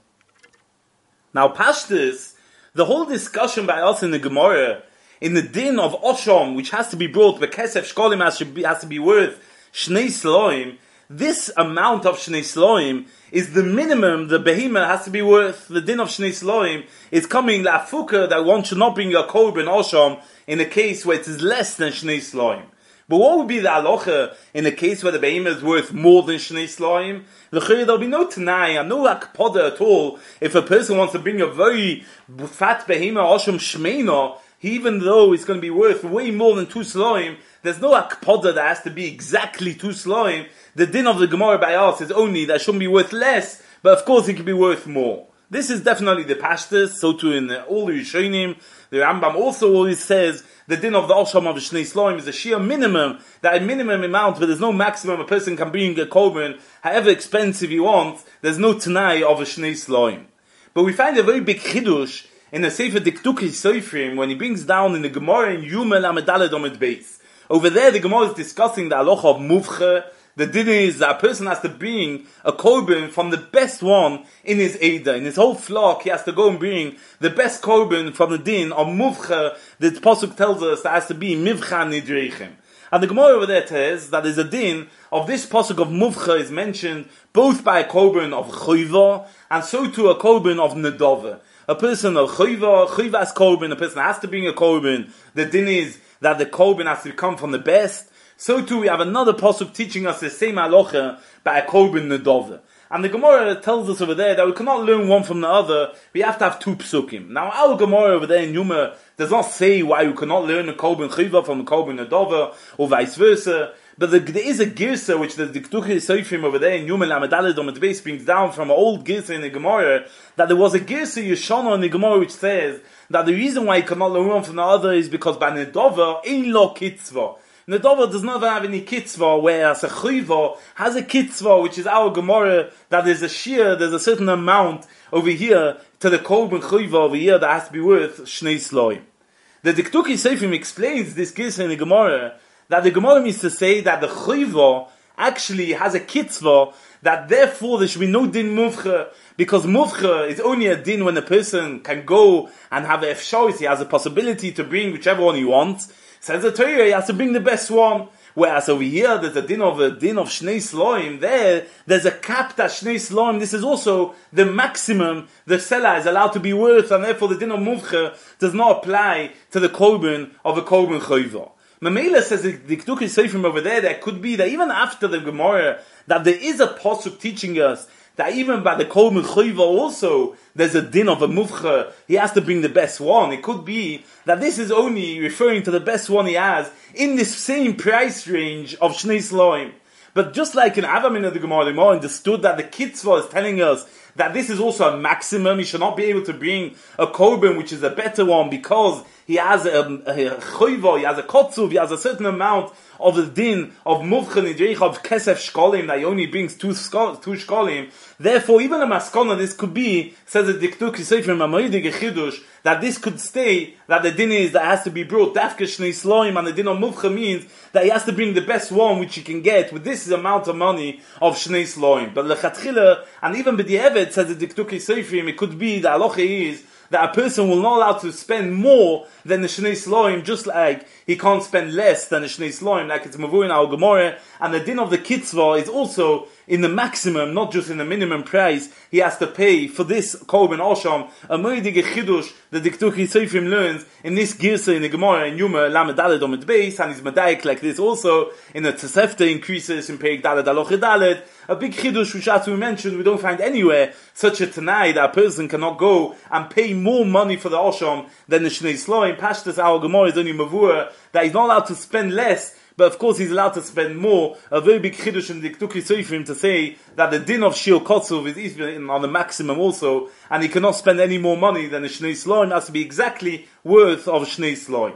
Now, Pashtus, the whole discussion by us in the Gemara, in the din of Osham, which has to be brought, the Kesef Shkolim has to be, has to be worth Shnei Sloim, this amount of Shnei Sloim is the minimum the behemoth has to be worth. The din of Shnei Sloim is coming la fuka that one should not bring a korban osham in a case where it is less than Shnei Sloim. But what would be the halacha in a case where the behemoth is worth more than Shnei Sloim? There will be no tanai and no akpoda at all if a person wants to bring a very fat behemoth osham shmeina, even though it's going to be worth way more than two sloim. There's no akpoda that has to be exactly two sloim. The din of the Gemara by us is only that it shouldn't be worth less, but of course it can be worth more. This is definitely the pashtus, so too in all the Rishonim. The Rambam also always says the din of the Osham of Shnei Sloim is a sheer minimum, that a minimum amount, but there's no maximum a person can bring a korban, however expensive he wants, there's no tanai of a Shnei Sloim. But we find a very big chidush in the Sefer Diktuki Seifrim when he brings down in the Gemara in Yuma Lamedaled Omid Beis. Over there the Gemara is discussing the halacha of Muvche. The din is that a person has to bring a korban from the best one in his Eidah. In his whole flock, he has to go and bring the best korban from the din of Muvcha. The Pasuk tells us that has to be Mivcha Nidreichem. And the Gemara over there says that there's a din of this Pasuk of Muvcha is mentioned both by a korban of Choiva and so too a korban of Nedova. A person of Choiva, Choiva's korban, a person has to bring a korban. The din is that the korban has to come from the best. So too we have another pasuk teaching us the same halacha by a korban nedova. And the Gemara tells us over there that we cannot learn one from the other, we have to have two psukim. Now our Gemara over there in Yuma does not say why we cannot learn a korban chiva from a korban nedova, or vice versa, but the, there is a girsa which the Diktuchi Seifrim over there in Yuma Lamedaled Omid Beis brings down from an old girsa in the Gemara, that there was a girsa Yeshana in the Gemara which says that the reason why you cannot learn one from the other is because by nedova, ein lo kitzvah. Nedova does not have any kitzvah, whereas a chiyva has a kitzvah, which is our Gemara, that there's a shear, there's a certain amount over here to the korban chiyva over here that has to be worth shnei sloim. The Diktuki Seifrim explains this case in the Gemara, that the Gemara means to say that the chiyva actually has a kitzvah, that therefore there should be no din muvcha, because muvcha is only a din when a person can go and have a efshois, he has a possibility to bring whichever one he wants. Says the Torah, he has to bring the best one. Whereas over here, there's a din of a din of Shnei Sloim. There, there's a cap that Shnei Sloim. This is also the maximum the seller is allowed to be worth, and therefore the din of Muvcha does not apply to the korban of a korban choiva. Mamela says the Diktuki Seifrim over there, there could be that even after the Gemara, that there is a pasuk teaching us that even by the korban choiva also, there's a din of a muvcha, he has to bring the best one. It could be that this is only referring to the best one he has in this same price range of Shnei Sloim. But just like in Avamin of the Gemara, the Gemara understood that the Kitzvah is telling us that this is also a maximum. He should not be able to bring a korban which is a better one because he has a, a, a choiva, he has a kotzuv, he has a certain amount of the din of muvcha nidreich of kesef shkolim that he only brings two, two shkolim. Therefore, even a maskona, this could be, says the Diktuki Seifrim Amoidig Chidush, that this could stay, that the din is that has to be brought dafka shnei sloim, and the din of muvcha means that he has to bring the best one which he can get with this amount of money of shnei sloim. But lechatchila, and even b'di'evet, says the Diktuki Seifrim, it could be the halacha is that a person will not allow to spend more than the Shnei Sloim, just like he can't spend less than the Shnei Sloim, like it's Mavur in our Gemara, and the din of the Kitzvah is also in the maximum, not just in the minimum price, he has to pay for this Korban Osham, a Moedige Chidush, the Diktuki Seifrim learns in this Girsa in the Gemara in Yuma, Lamed Daled Omid Beis, and his Medaik like this also, in the Tosefta increases in Perik Daled Aloche Daled, a big Chidush which as we mentioned, we don't find anywhere such a Tanai that a person cannot go and pay more money for the Osham than the Shnei Sloim. Pashtas our Gemara is only Mavur, that he's not allowed to spend less, but of course he's allowed to spend more. A very big Chidush in the Diktuki Seifrim to say that the din of Shir Kotzuv is even on the maximum also, and he cannot spend any more money than the Shnei Sloim, has to be exactly worth of Shnei Sloim.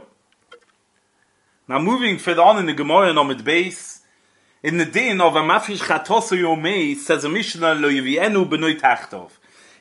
Now moving further on in the Gemara in Omid Beis, in the din of a mafish chatosu yomei, says a Mishnah, lo yivienu b'noi tachtov.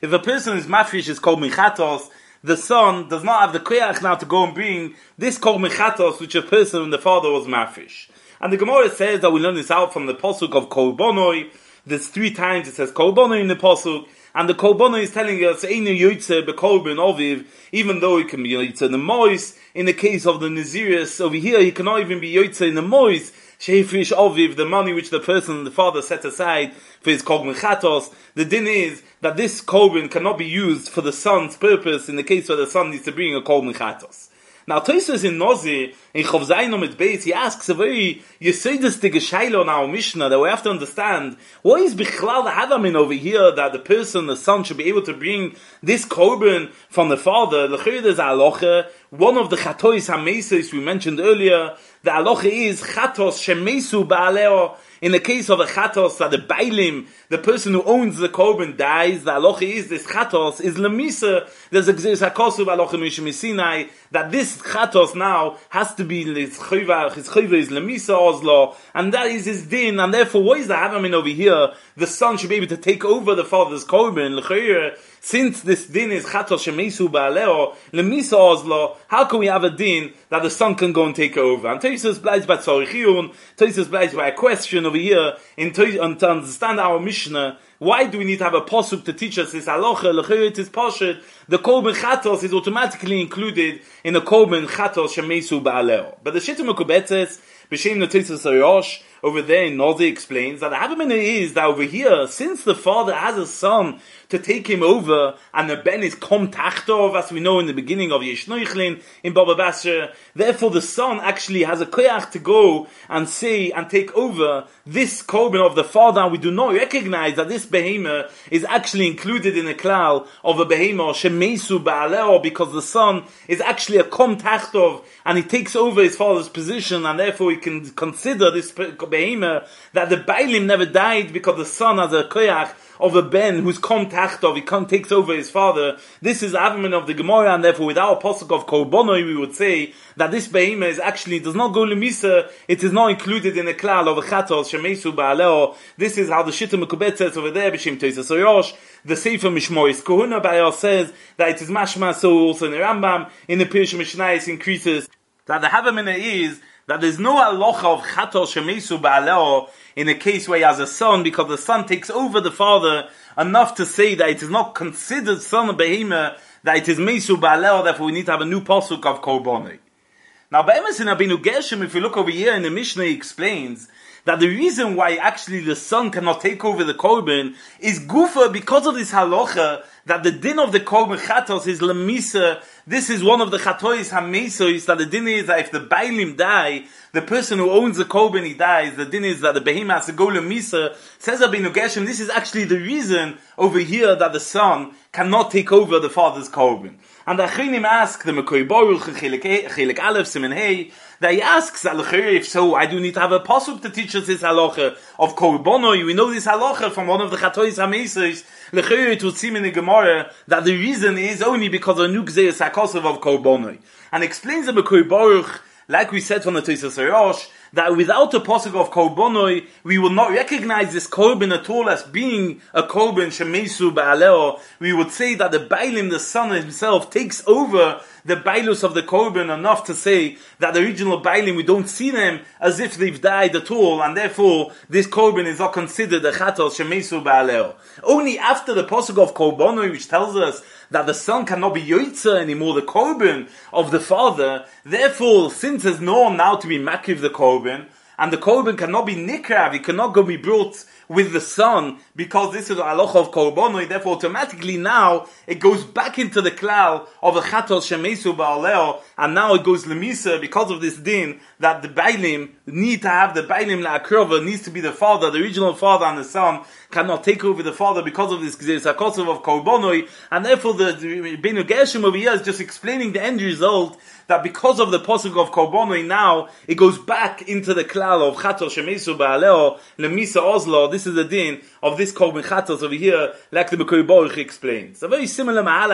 if a person is mafresh is called mechatos, the son does not have the koyach now to go and bring this kol mechatos which a person and the father was mafresh. And the Gemara says that we learn this out from the pasuk of kol bonoi. There's three times it says kol bonoi in the pasuk, and the kol bonoi is telling us einu yoytze bekol ben oviv, even though it can be yoytze in the mois. In the case of the Naziris over here, he cannot even be yoytze in the mois. Sheifrish oviv, the money which the person and the father set aside for his kol mechatos. The din is that this korban cannot be used for the son's purpose in the case where the son needs to bring a kol mechatos. Now, Tosfos in Nozi, in Chav Zayin Amud Beis, he asks a very yesodistic shaila on our Mishnah that we have to understand. What is bichlal the havamin over here that the person, the son, should be able to bring this korban from the father? L'chayr there's aloche. One of the chatois hamesos we mentioned earlier, the aloche is chatos shemesu ba'aleo. In the case of a chatos, that the bailim, the person who owns the korban dies, the aloche is, this chatos is lemisa. There's a gzeres hakosuv aloche mishum Sinai, that this chatos now has to be, his chayva, his chayva is lemisa ozlo, and that is his din, and therefore what is the havamin over here? The son should be able to take over the father's korban, l'chayr. Since this din is chatos shemesu ba'aleo, lemisa ozlo, how can we have a din that the son can go and take over? And Tosfos bleibt by tzorichiyun, Tosfos bleibt by a question over here, in to, um, to understand our Mishnah, why do we need to have a pasuk to teach us this halacha? L'chayr it is pashut, the korban chatos is automatically included in the korban chatos shemesu ba'aleo. But the shittim mekubetzes, b'shem the Tosfos Arosh, over there in Nozi explains that the havamina is that over here, since the father has a son to take him over, and the ben is kom tachtov, as we know in the beginning of Yeshnoichlin in Baba Basra, therefore the son actually has a koyach to go and say and take over this korban of the father, and we do not recognize that this behema is actually included in the klal of a behema shemesu ba'aleo, because the son is actually a kom tachtov, and he takes over his father's position, and therefore he can consider this behema that the bailim never died because the son has a koyach of a ben who's kom tachtov, he come takes over his father. This is the argument of the Gemara, and therefore with our pasuk of kol bonoi we would say that this behema is actually does not go lemisa, it is not included in the klal of a chatos shemesu ba'aleo. This is how the shittim mekubet says over there b'shem Tosfos Arosh. The Sefer Mishmoris Kohuna Bayal says that it is mashma, so also in the Rambam in the Pirush Mishnayos increases that the havamina is that there's no halacha of chatos shemesu ba'aleo in a case where he has a son, because the son takes over the father enough to say that it is not considered son of behema, that it is mesu ba'aleo, therefore we need to have a new pasuk of kol bonoi. Now, Be'emes in Abinu Gershom, if you look over here in the Mishnah, he explains that the reason why actually the son cannot take over the korban is gufa because of this halacha that the din of the korban chatos is lemisa. This is one of the chatois hamesos, that the din is that if the bailim die, the person who owns the korban, he dies. The din is that the behema has to go lemisa. Says Abinu Gershom, this is actually the reason over here that the son cannot take over the father's korban. And the Achinim ask the Mekoi Baruch Chelik Aleph Siman Hey, that he asks that if so, I do need to have a pasuk to teach us this halacha of kol bonoi. We know this halacha from one of the chatois hamesos. L'chayr it would seem in the Gemara that the reason is only because of nu gzeres hakosov of kol bonoi, and explains the Mekoi Baruch, like we said from the Tosfos Arosh, that without the pasuk of kol bonoi, we will not recognize this korban at all as being a korban shemesu ba'aleo. We would say that the bailim, the son himself, takes over the bailus of the korban enough to say that the original bailim, we don't see them as if they've died at all, and therefore this korban is not considered a chatos shemesu ba'aleo. Only after the pasuk of kol bonoi, which tells us that the son cannot be yoitza anymore, the korban of the father, therefore, since there's no one now to be makiv the korban, and the korban cannot be nikrav, it cannot go be brought with the son, because this is the halacha of kol bonoi, therefore automatically now it goes back into the klal of a chatos shemesu ba'aleo, and now it goes lemisa because of this din that the bailim need to have the bailim la'akrova, needs to be the father, the original father, and the son cannot take over the father because of this gzeres hakosov of kol bonoi, and therefore the Benu Gershom over here is just explaining the end result, that because of the pasuk of kol bonoi now it goes back into the klal of chatos shemesu ba'aleo lemisa ozlo. This is the din of this korban chatos over here, like the Mekoi Baruch explains. A very similar mahalach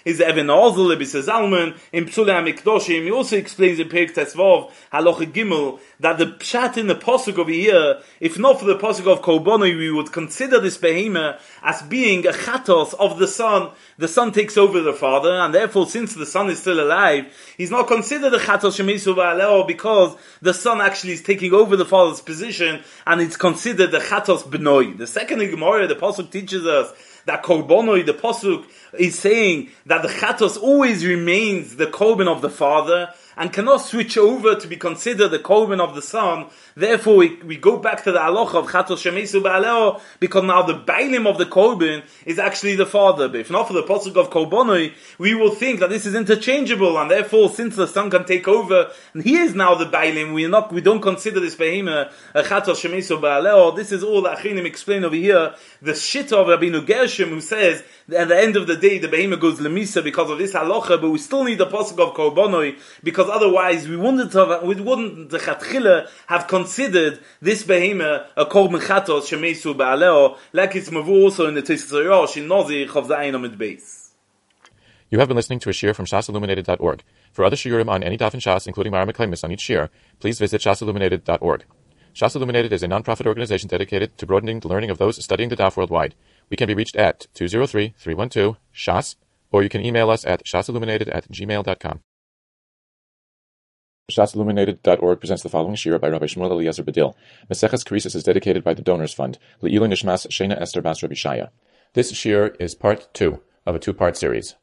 is Even Ozel, Lebis Zalman, in Psule HaMikdoshim. He also explains in Perek Tesvav, Halacha Gimel, that the pshat in the Pasuk over here, if not for the Pasuk of Korbanoi, we would consider this behemah as being a chatos of the son. The son takes over the father, and therefore, since the son is still alive, he's not considered a chatos shemeisu ba'aleo because the son actually is taking over the father's position, and it's considered a chatos benoi. The second Gemara, the Pasuk teaches us that Korbanoi, the Pasuk, is saying that the chatos always remains the korban of the father, and cannot switch over to be considered the korban of the son. Therefore, we, we go back to the halacha of chatos shemeisu ba'aleo, because now the bailim of the korban is actually the father. But if not for the pasuk of korbanoi, we will think that this is interchangeable, and therefore, since the son can take over, and he is now the bailim, we are not, we don't consider this behemah a chatos shemeisu ba'aleo. This is all that Achinim explain over here. The shita of Rabbeinu Gershom, who says that at the end of the day, the behemah goes lemisa because of this halacha, but we still need the pasuk of korbanoi, because otherwise we wouldn't have, we wouldn't the chatchila have considered this behemah a korban chatos shemeisu ba'aleo, like it's mavu also in the Tosfos Rosh in Nozi Chav Zayin Amud Beis. You have been listening to a shiur from shas illuminated dot org. For other shiurim on any daf in Shas, including Mara Meklemis on each shiur, please visit shas illuminated dot org. Shas Illuminated is a non-profit organization dedicated to broadening the learning of those studying the daf worldwide. We can be reached at two zero three, three one two, S H A S, or you can email us at shasilluminated at gmail dot com. shas illuminated dot org presents the following shiur by Rabbi Shmuel Eliezer Badil. Maseches Keresis is dedicated by the Donors Fund, Le'ilui Nishmas Shena Esther Bas Rabbi Shaya. This shiur is part two of a two-part series.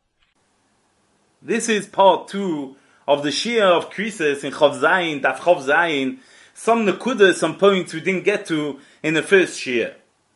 This is part two of the shiur of Keresis in Chav Zayin, Daf Chav Zayin, some nekudas, some points we didn't get to in the first shiur.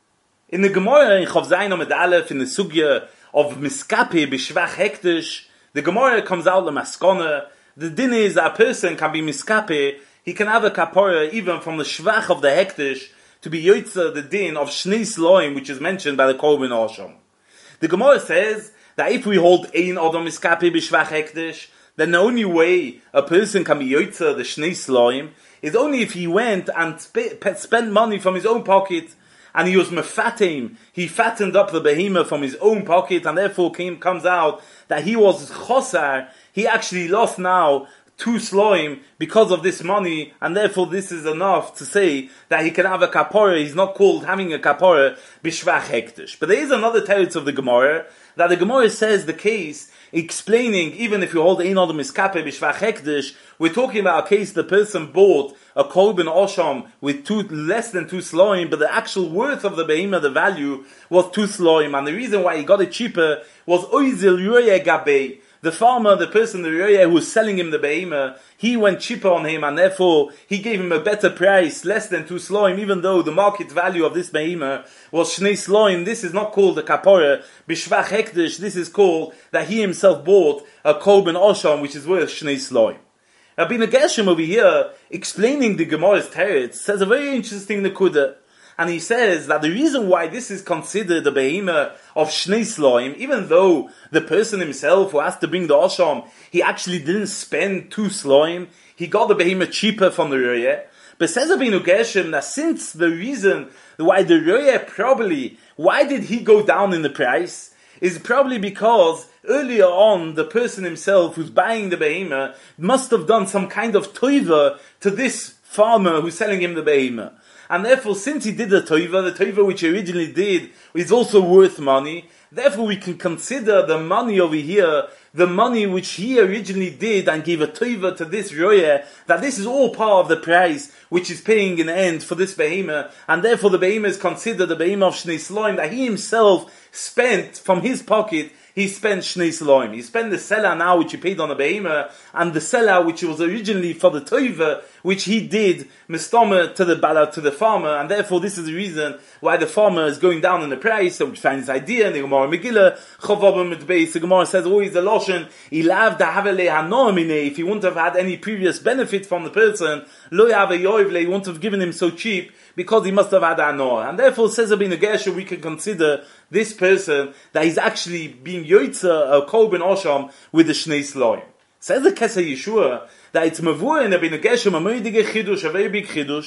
In the Gemara in Chav Zayin Amud Aleph, in the sugya of miskape b'shvach hektish, the Gemara comes out l'maskona. The din is that a person can be miskape, he can have a kapora even from the shvach of the hektish to be yotza the din of shnei sloim, which is mentioned by the korban asham. The Gemara says that if we hold ein adam miskape b'shvach hektish, then the only way a person can be yotza the shnei sloim is only if he went and sp- spent money from his own pocket, and he was mefatim, he fattened up the behemah from his own pocket, and therefore came, comes out that he was chosar, he actually lost now two sloim because of this money, and therefore this is enough to say that he can have a kapora. He's not called having a kapora b'shvach hektish. But there is another teretz of the Gemara, that the Gemara says the case, explaining, even if you hold ein adam miskape b'shvach hektish, we're talking about a case the person bought a korban osham with two, less than two sloim, but the actual worth of the behemah, the value, was two sloim, and the reason why he got it cheaper was oizil yoye gabe. The farmer, the person, the yoye who was selling him the behemah, he went cheaper on him, and therefore he gave him a better price, less than two sloim, even though the market value of this behemah was shnei sloim. This is not called a kapora b'shvach hektish. This is called that he himself bought a korban osham which is worth shnei sloim. Rabbeinu Gershom over here, explaining the Gemara's teretz, says a very interesting nekuda. And he says that the reason why this is considered a behemah of shnei sloim, even though the person himself who has to bring the osham, he actually didn't spend two sloim, he got the behemah cheaper from the royeh. But says Rabbeinu Gershom that since the reason why the royeh probably, why did he go down in the price, is probably because earlier on the person himself who's buying the behemah must have done some kind of toiva to this farmer who's selling him the behemah. And therefore, since he did the toiva, the toiva which he originally did is also worth money. Therefore, we can consider the money over here, the money which he originally did and gave a toiva to this royeh, that this is all part of the price which is paying in the end for this behemah, and therefore the behemah is considered the behemah of shnei sloim, that he himself spent from his pocket. He spent shnei sloim. He spent the seller now which he paid on the behemah, and the seller which was originally for the toiva, which he did mistoma to the bala, to the farmer, and therefore this is the reason why the farmer is going down in the price. So we find this idea in the Gemara Megillah, Chavavim mit Beis. The Gemara says always the lashon ilav dahavele hanomine. If he wouldn't have had any previous benefit from the person, lo yave yoivle, he wouldn't have given him so cheap, because he must have had anor. And therefore, says Rabbeinu Gershom, we can consider this person that he's actually being yoitza a korban osham with the shnei sloim. Says the Kesef Yeshua that it's mavur in Rabbeinu Gershom a very big chidush, a very big chidush,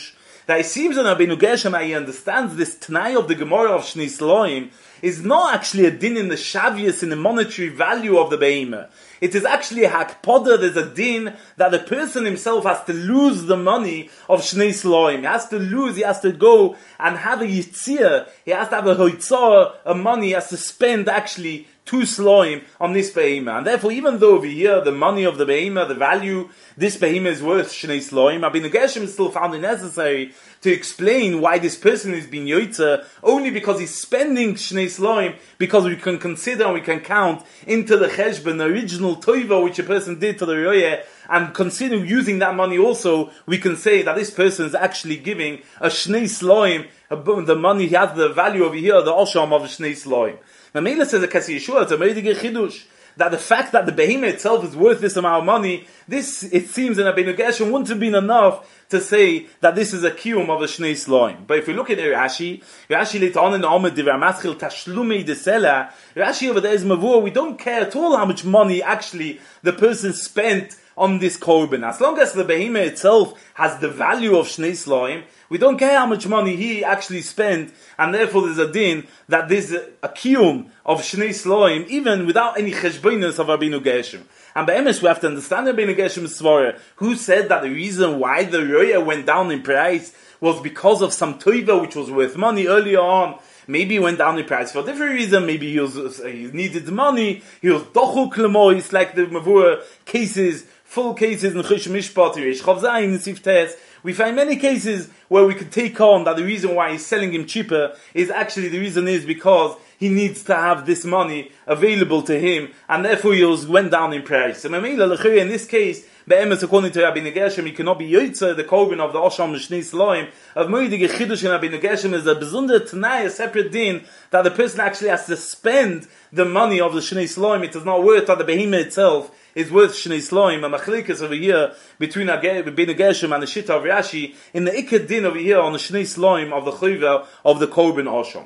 that it seems that Rabbeinu Gershom, he understands this Tanai of the Gemara of Shnei Sloim is not actually a din in the shavius, in the monetary value of the behemoth. It is actually a hakpoda. There's a din that the person himself has to lose the money of Shnei Sloim. He has to lose, he has to go and have a yitzir, he has to have a hoitzah, a money, he has to spend actually two sloim on this behemoth. And therefore, even though over here, the money of the behemoth, the value, this behemoth is worth Shnei Sloim, Rabbeinu Gershom still found it necessary to explain why this person is being yoitzer, only because he's spending Shnei Sloim, because we can consider and we can count into the cheshbon, the original toiva which a person did to the royeh, and consider using that money also, we can say that this person is actually giving a Shnei Sloim, the money, he has the value over here, the osham of a Shnei Sloim. Now, Mela says a Kasi Yeshua, it's a Meidige Chidush, that the fact that the behemoth itself is worth this amount of money, this, it seems in Rabbeinu Gershom, wouldn't have been enough to say that this is a kiyum of a Shnei Sloim. But if we look at Rashi, Rashi later on in the Omer Divrei Maschil Tashlumei Desela, Rashi over there is Mavur, we don't care at all how much money actually the person spent on this korban. As long as the behemoth itself has the value of Shnei Sloim, we don't care how much money he actually spent, and therefore there's a din that there's a, a kiyum of Shnei Sloim, even without any cheshbonos of Rabbeinu Gershom. And by emes, we have to understand Rabbeinu Gershom's svara, who said that the reason why the royah went down in price was because of some toiva which was worth money earlier on. Maybe he went down in price for a different reason. Maybe he was he needed the money. He was dochuk lemo. It's like the mavur cases, full cases in Chush Mishpat, Reish Chav Zayin, Sif Tes. We find many cases where we could take on that the reason why he's selling him cheaper is actually the reason is because he needs to have this money available to him, and therefore he was went down in price. So in this case, be'emes according to Rabbeinu Gershom, he cannot be yoitzer the korban of the Osham Shnei Sloim. Of Moedige Chidush in Rabbeinu Gershom is a bezunder Tanai, a separate din, that the person actually has to spend the money of the Shnei Sloim. It is not worth that the behemoth itself is worth Shnei Sloim. A machlikas over here between Rabbeinu Gershom and the Shita of Rashi in the Ikad din over here on the Shnei Sloim of the Chayva of the korban Osham.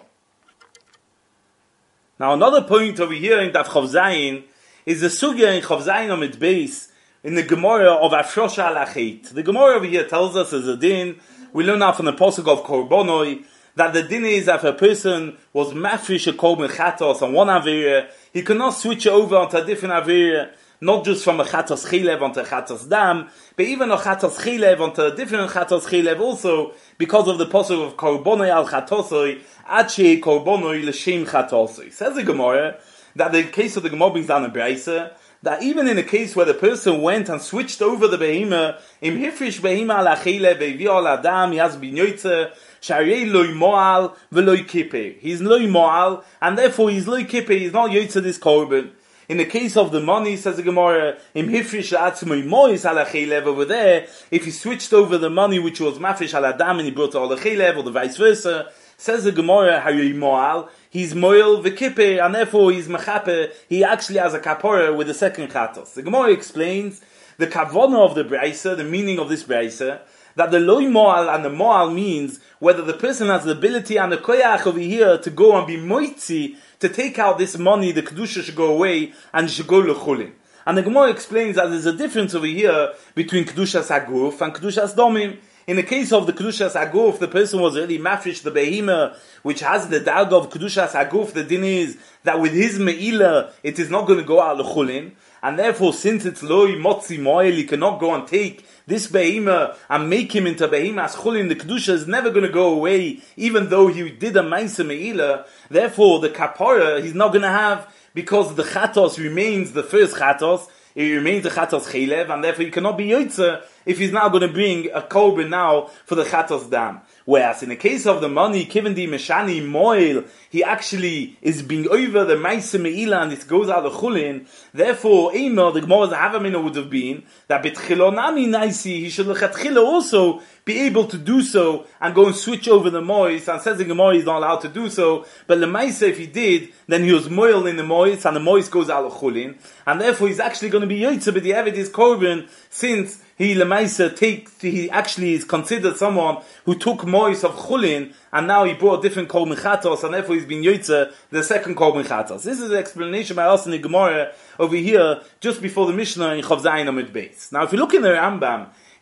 Now another point over here in Daf Chav Zayin is the sugya in Chav Zayin Amid Beis in the Gemara of Afrosha Alachet. The Gemara over here tells us as a din, we learn now from the Pasuk of Korbonoi, that the din is that if a person was mafrish a korban chatos on one avera, he cannot switch over onto a different avera, not just from a chatos chilev onto a chatos dam, but even a chatos chilev onto a different chatos chilev also, because of the Pasuk of Korbonoi al chatosoi, Ache korbonoi l'shem chatosoi. Says the Gemara that the case of the Gemara brings down a brayser that even in a case where the person went and switched over the behema, im hifrish behema al achile ve'vi al adam, he has been yoitzer sharei loy moal ve'loy kippeh. He's loy moal, and therefore he's loy kippeh. He's not yoitzer this korban. In the case of the money, says the Gemara, im hifrish atzmoi mois al achile, over there, if he switched over the money which was mafish al adam and he brought it al achile, or the vice versa. Says the Gemara, Hayoy Moal, he's Moil v'kippeh, and therefore he's Mechape, he actually has a kapora with the second chatos. The Gemara explains the kavona of the Braisa, the meaning of this Braisa, that the Loy Moal and the Moal means whether the person has the ability and the koyach over here to go and be moitzi, to take out this money, the Kedusha should go away, and should go l'chulin. And the Gemara explains that there's a difference over here between Kedushas Aguf and Kedushas Domim. In the case of the Kedushas Aguf, the person was really mafrish the behema, which has the dag of Kedushas Aguf. The din is that with his me'ilah, it is not going to go out l'chulin, and therefore, since it's loy motzi moel, he cannot go and take this behema and make him into behema as chulin. The Kedusha is never going to go away, even though he did a ma'aseh me'ilah. Therefore, the kapara he's not going to have, because the chatos remains the first chatos. It remains a chatos chelev, and therefore you cannot be yoitzer if he's now going to bring a korban now for the chatos dam. Whereas in the case of the money, given the meshani moil, he actually is being over the ma'aseh me'ilah and it goes out of chulin. Therefore, Eimer, the Gemara's Havamina would have been that betchilonami naisi, he should lechatchila also be able to do so and go and switch over the mois. And says the Gemara he's not allowed to do so, but lemaisa if he did, then he was moil in the mois and the mois goes out of chulin, and therefore he's actually going to be yoitzer, but the avid is korban, since he lemaisa takes, he actually is considered someone who took mois of chulin, and now he brought a different korban chatos, and therefore he's been yoitzer the second korban chatos. This is the explanation by us in the Gemara over here, just before the Mishnah in Chav Zayin Amud Beis. Now, if you look in the Rambam,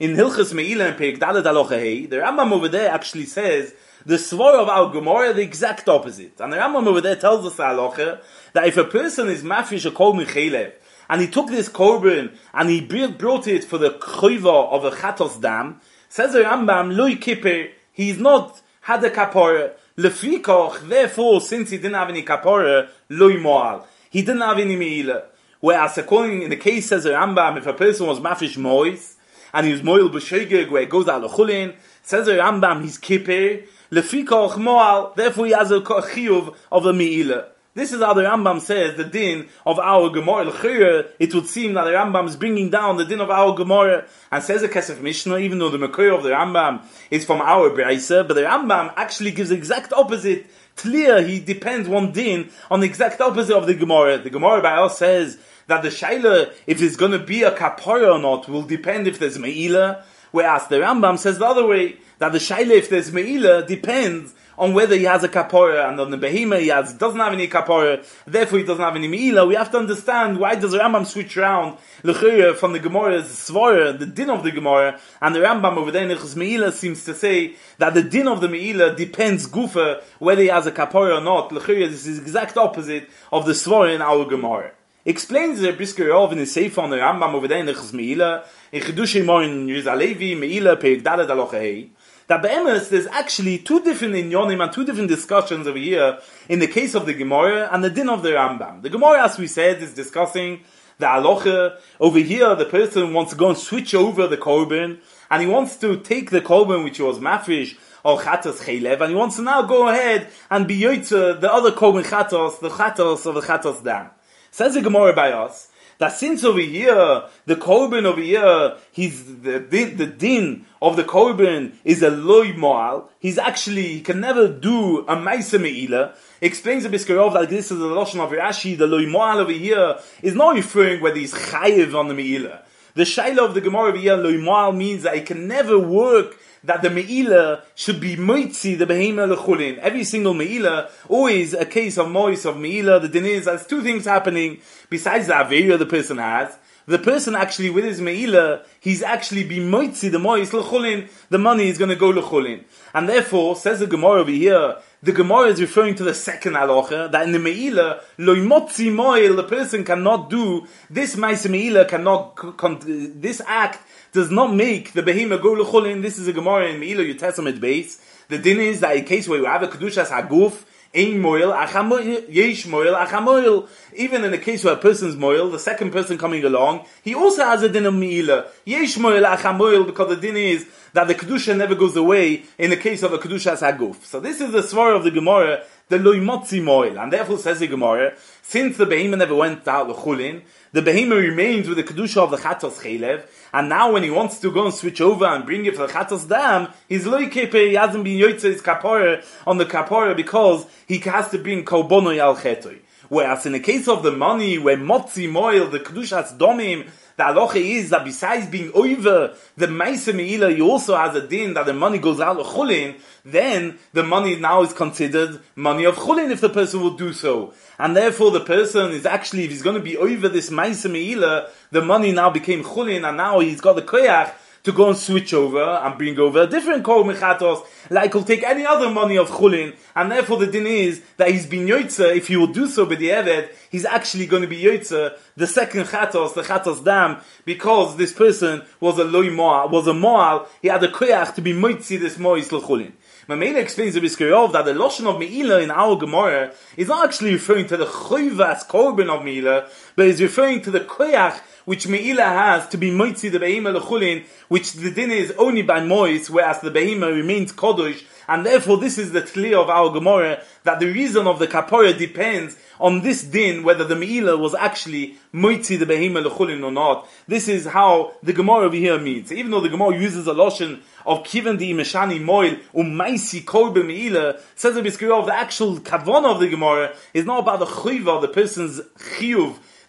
in Hilchas Meila and Perek Daled Halacha Hey, the Rambam over there actually says the svor of our Gemara the exact opposite. And the Rambam over there tells us the halacha that if a person is mafresh a kol michelev, and he took this korban and he brought it for the choiva of a chatos dam, says the Rambam, loy kippur, he's not had a kapara, lefikoch, therefore, since he didn't have any kapara, loy moal, he didn't have any meila. Whereas according in the case, says the Rambam, if a person was mafresh mois, and he was moil b'shegeg, where it goes out l'chulin, says the Rambam, he's kippur, lefikoch moal, therefore he has a chiyuv of a meila. This is how the Rambam says the din of our Gemara. L'chira, it would seem that the Rambam is bringing down the din of our Gemara, and says a Kesef Mishnah, even though the Makor of the Rambam is from our Braisa, but the Rambam actually gives the exact opposite. Clear, he depends one din on the exact opposite of the Gemara. The Gemara by us says that the Shaila, if there's going to be a kapara or not, will depend if there's Meila, whereas the Rambam says the other way, that the Shaila, if there's Meila, depends on whether he has a kapora, and on the behema he has, doesn't have any kapora, therefore he doesn't have any meila. We have to understand why does the Rambam switch around l'chira from the Gemara's svara, the din of the Gemara, and the Rambam over there in Hilchos Meila seems to say that the din of the meila depends gufa whether he has a kapora or not. L'chira, this is the exact opposite of the svara in our Gemara. Explains the Brisker Rav in his Sefer on the Rambam over there in Hilchos Meila, in Chedushei Morin Yerizalevi Meila Perek Daled Halacha Hey, that be'emes, there's actually two different inyonim and two different discussions over here in the case of the Gemara and the din of the Rambam. The Gemara, as we said, is discussing the halacha. Over here, the person wants to go and switch over the korban, and he wants to take the korban which was mafresh or chatos chaylev, and he wants to now go ahead and be yoytze the other korban chatos, the chatos of the chatos dam. Says the Gemara by us, that since over here, the korban over here, he's the, the, the din of the korban is a loy moal, he's actually, he can never do a maisa meila. Explains the Biskarov that this is the Lashon of Rashi, the loy moal over here is not referring whether he's chayiv on the meila. The shaila of the Gemara over here, loy moal, means that he can never work that the meila should be moitzi the behema lechulin. Every single meila, always a case of mois of meila. The din is there's two things happening besides the aveira the person has. The person actually with his meila, he's actually be moitzi the mois lechulin. The money is going to go lechulin, and therefore says the Gemara over here. The Gemara is referring to the second halacha, that in the meila, loy motzi moil, the person cannot do this ma'ase meila, cannot con- this act does not make the behema go l'chulin. This is a Gemara in Meila Yud base. The din is that in case where you have a kedushas haguf, ein moil achamoil, yesh moil achamoil. Even in the case where a person's moil, the second person coming along, he also has a din of Meila. Yesh moil achamoil, because the din is that the kedusha never goes away in the case of a kedushas haguf. So this is the svara of the Gemara, the loy motzi moil, and therefore says the Gemara, since the behema never went out l'chulin, the behema remains with the kedusha of the chatos chaylev, and now when he wants to go and switch over and bring it for the chatos dam, he's loy kepe, he hasn't been yoytze his kapora on the kapora because he has to bring korbanoi al chetoi. Whereas in the case of the money, where motzi moil, the kedushas domim, the halacha is that besides being over the ma'ase meila, he also has a din that the money goes out of chulin. Then the money now is considered money of chulin if the person will do so, and therefore the person is actually, if he's going to be over this ma'ase meila, the money now became chulin, and now he's got the koyach to go and switch over and bring over a different kol mechatos, like he'll take any other money of chulin, and therefore the din is that he's been yoytze, if he will do so by the eved, he's actually going to be yoytze the second chatos, the chatos dam, because this person was a loy moal, was a moal, he had a koyach to be moitzi this mois l'chulin. Mamela explains the Biskarov that the lotion of meila in our Gemara is not actually referring to the choivas korban of meila, but is referring to the koyach which meila has to be moitzi the behema l'chulin, which the din is only by mois, whereas the behema remains kodosh, and therefore this is the tli of our Gemara, that the reason of the kapora depends on this din, whether the meila was actually moitzi the behema l'chulin or not. This is how the Gemara over here means. Even though the Gemara uses a lotion of kiven di imeshani moil umaisi korban meila, says the Biskarov, the actual kavanah of the Gemara is not about the chiyuv, the person's chiyuv,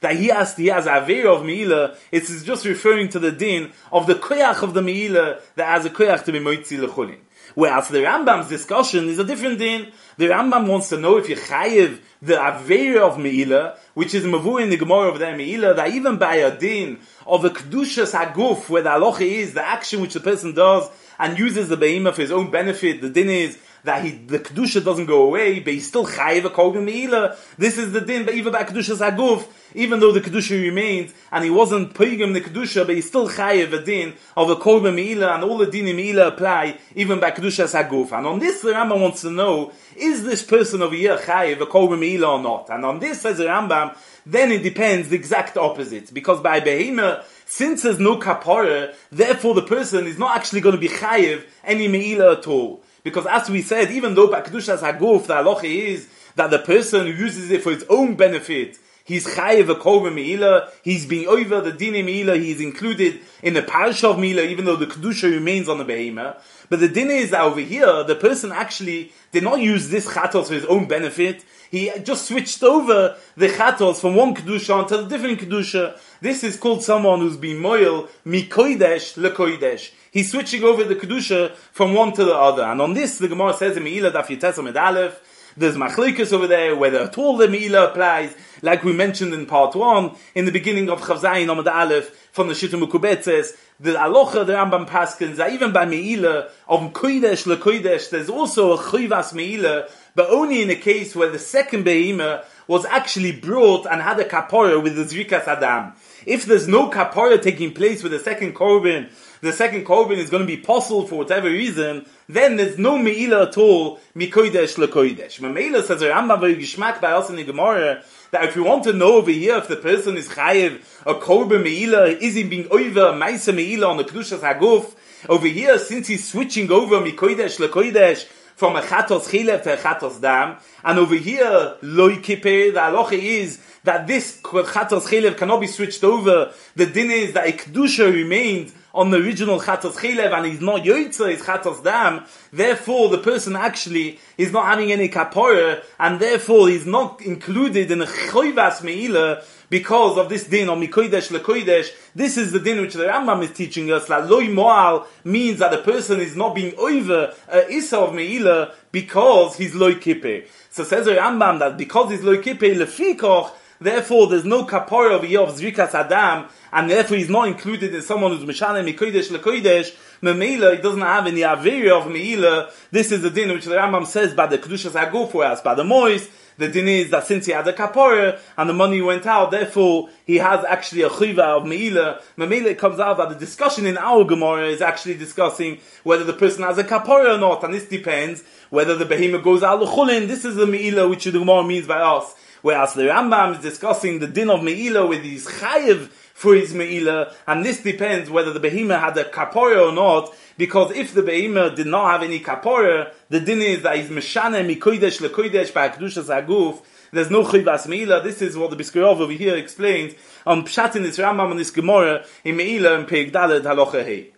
that he has, he has a Aveira of Meila, it's just referring to the din of the koyach of the Meila that has a koyach to be moitzi lechulin. Whereas the Rambam's discussion is a different din. The Rambam wants to know if you chayiv the Aveira of Meila, which is mavu in the Gemara of the Meila, that even by a din of the Kedushas Haguf, where the halacha is the action which the person does and uses the Behemah for his own benefit, the din is that he, the Kedusha doesn't go away, but he's still chayiv a korban meila. This is the din, but even by Kedushas Haguf, even though the Kedusha remains, and he wasn't paying the Kedusha, but he's still chayiv a din of a korban meila, and all the din in meila apply, even by Kedushas Haguf. And on this, the Rambam wants to know, is this person over here chayiv a korban meila or not? And on this, says the Rambam, then it depends the exact opposite. Because by Behemah, since there's no kapara, therefore the person is not actually going to be chayiv any meila at all. Because as we said, even though by Kedushas Haguf, the halacha is that the person who uses it for his own benefit, he's chayiv a korban meila, he's being over the dini meila, he's included in the parasha of meila, even though the Kedusha remains on the behemah. But the din is that over here, the person actually did not use this chatos for his own benefit. He just switched over the chatos from one Kedusha to a different Kedusha. This is called someone who's been moil mikoidesh lekoidesh. He's switching over the Kedusha from one to the other. And on this, the Gemara says in Meila Daf Yutes Amud Aleph, there's machlekes over there, whether at all the Meila applies, like we mentioned in part one, in the beginning of Chav Zayin Amud Aleph, from the Shita Mukubetzes, the Alocha, the Rambam Paskins, that even by Meila, of Kodesh leKodesh, there's also a Chivas Meila, but only in a case where the second Behemah was actually brought and had a kapora with the Zrikas Adam. If there's no kapora taking place with the second korban, the second korban is going to be possible for whatever reason, then there's no meila at all, mikoidesh lekoidesh. Meila says, Rambam v'yishmak by us in the Gemara, that if you want to know over here if the person is chayiv a korban meila, is he being over maisa meila on the Kedushas Haguf, over here, since he's switching over mikoidesh lekoidesh, from a chatos chilev to a chatos dam, and over here, loy kippeh, the halacha is that this chatos chilev cannot be switched over. The din is that a kedusha remains on the original chatos chilev, and he's not yoitza, he's chatos dam. Therefore, the person actually is not having any kapora, and therefore he's not included in a choivas meila, because of this din of mikoidesh lekoidesh. This is the din which the Rambam is teaching us, that loy moal means that the person is not being over uh, isa of meila because he's loy kippeh. So says the Rambam that because he's loy kippeh lefikoch, therefore there's no kapora over here of zrikas adam, and therefore he's not included in someone who's mishane mikoidesh lekoidesh. Meila, he doesn't have any aveira of meila. This is the din which the Rambam says by the Kedushas Haguf for us, by the mois. The din is that since he had a kapora and the money went out, therefore he has actually a chiva of meila. Meila, it comes out that the discussion in our Gemara is actually discussing whether the person has a kapora or not, and this depends whether the behemah goes out l'chulin. This is the meila which the Gemara means by us. Whereas the Rambam is discussing the din of meila with his chayiv for his meila, and this depends whether the behemah had a kapora or not. Because if the behemah did not have any kapora, the din is that he's meshane mikodesh lekodesh by Kedushas Haguf. There's no chivas meila. This is what the Biskarov over here explains on Pshat in this Rambam on this Gemara in Meila and Peik Daled Halacha Hey.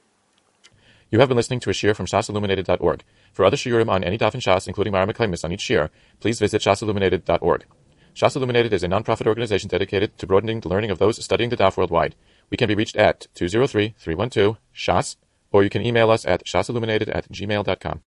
You have been listening to a shiur from shas illuminated dot org. For other shiurim on any daf in Shas, including Mara Meklemis on each shiur, please visit shas illuminated dot org. Shas Illuminated is a non-profit organization dedicated to broadening the learning of those studying the daf worldwide. We can be reached at two zero three, three one two, shas, or you can email us at shasilluminated at gmail dot com.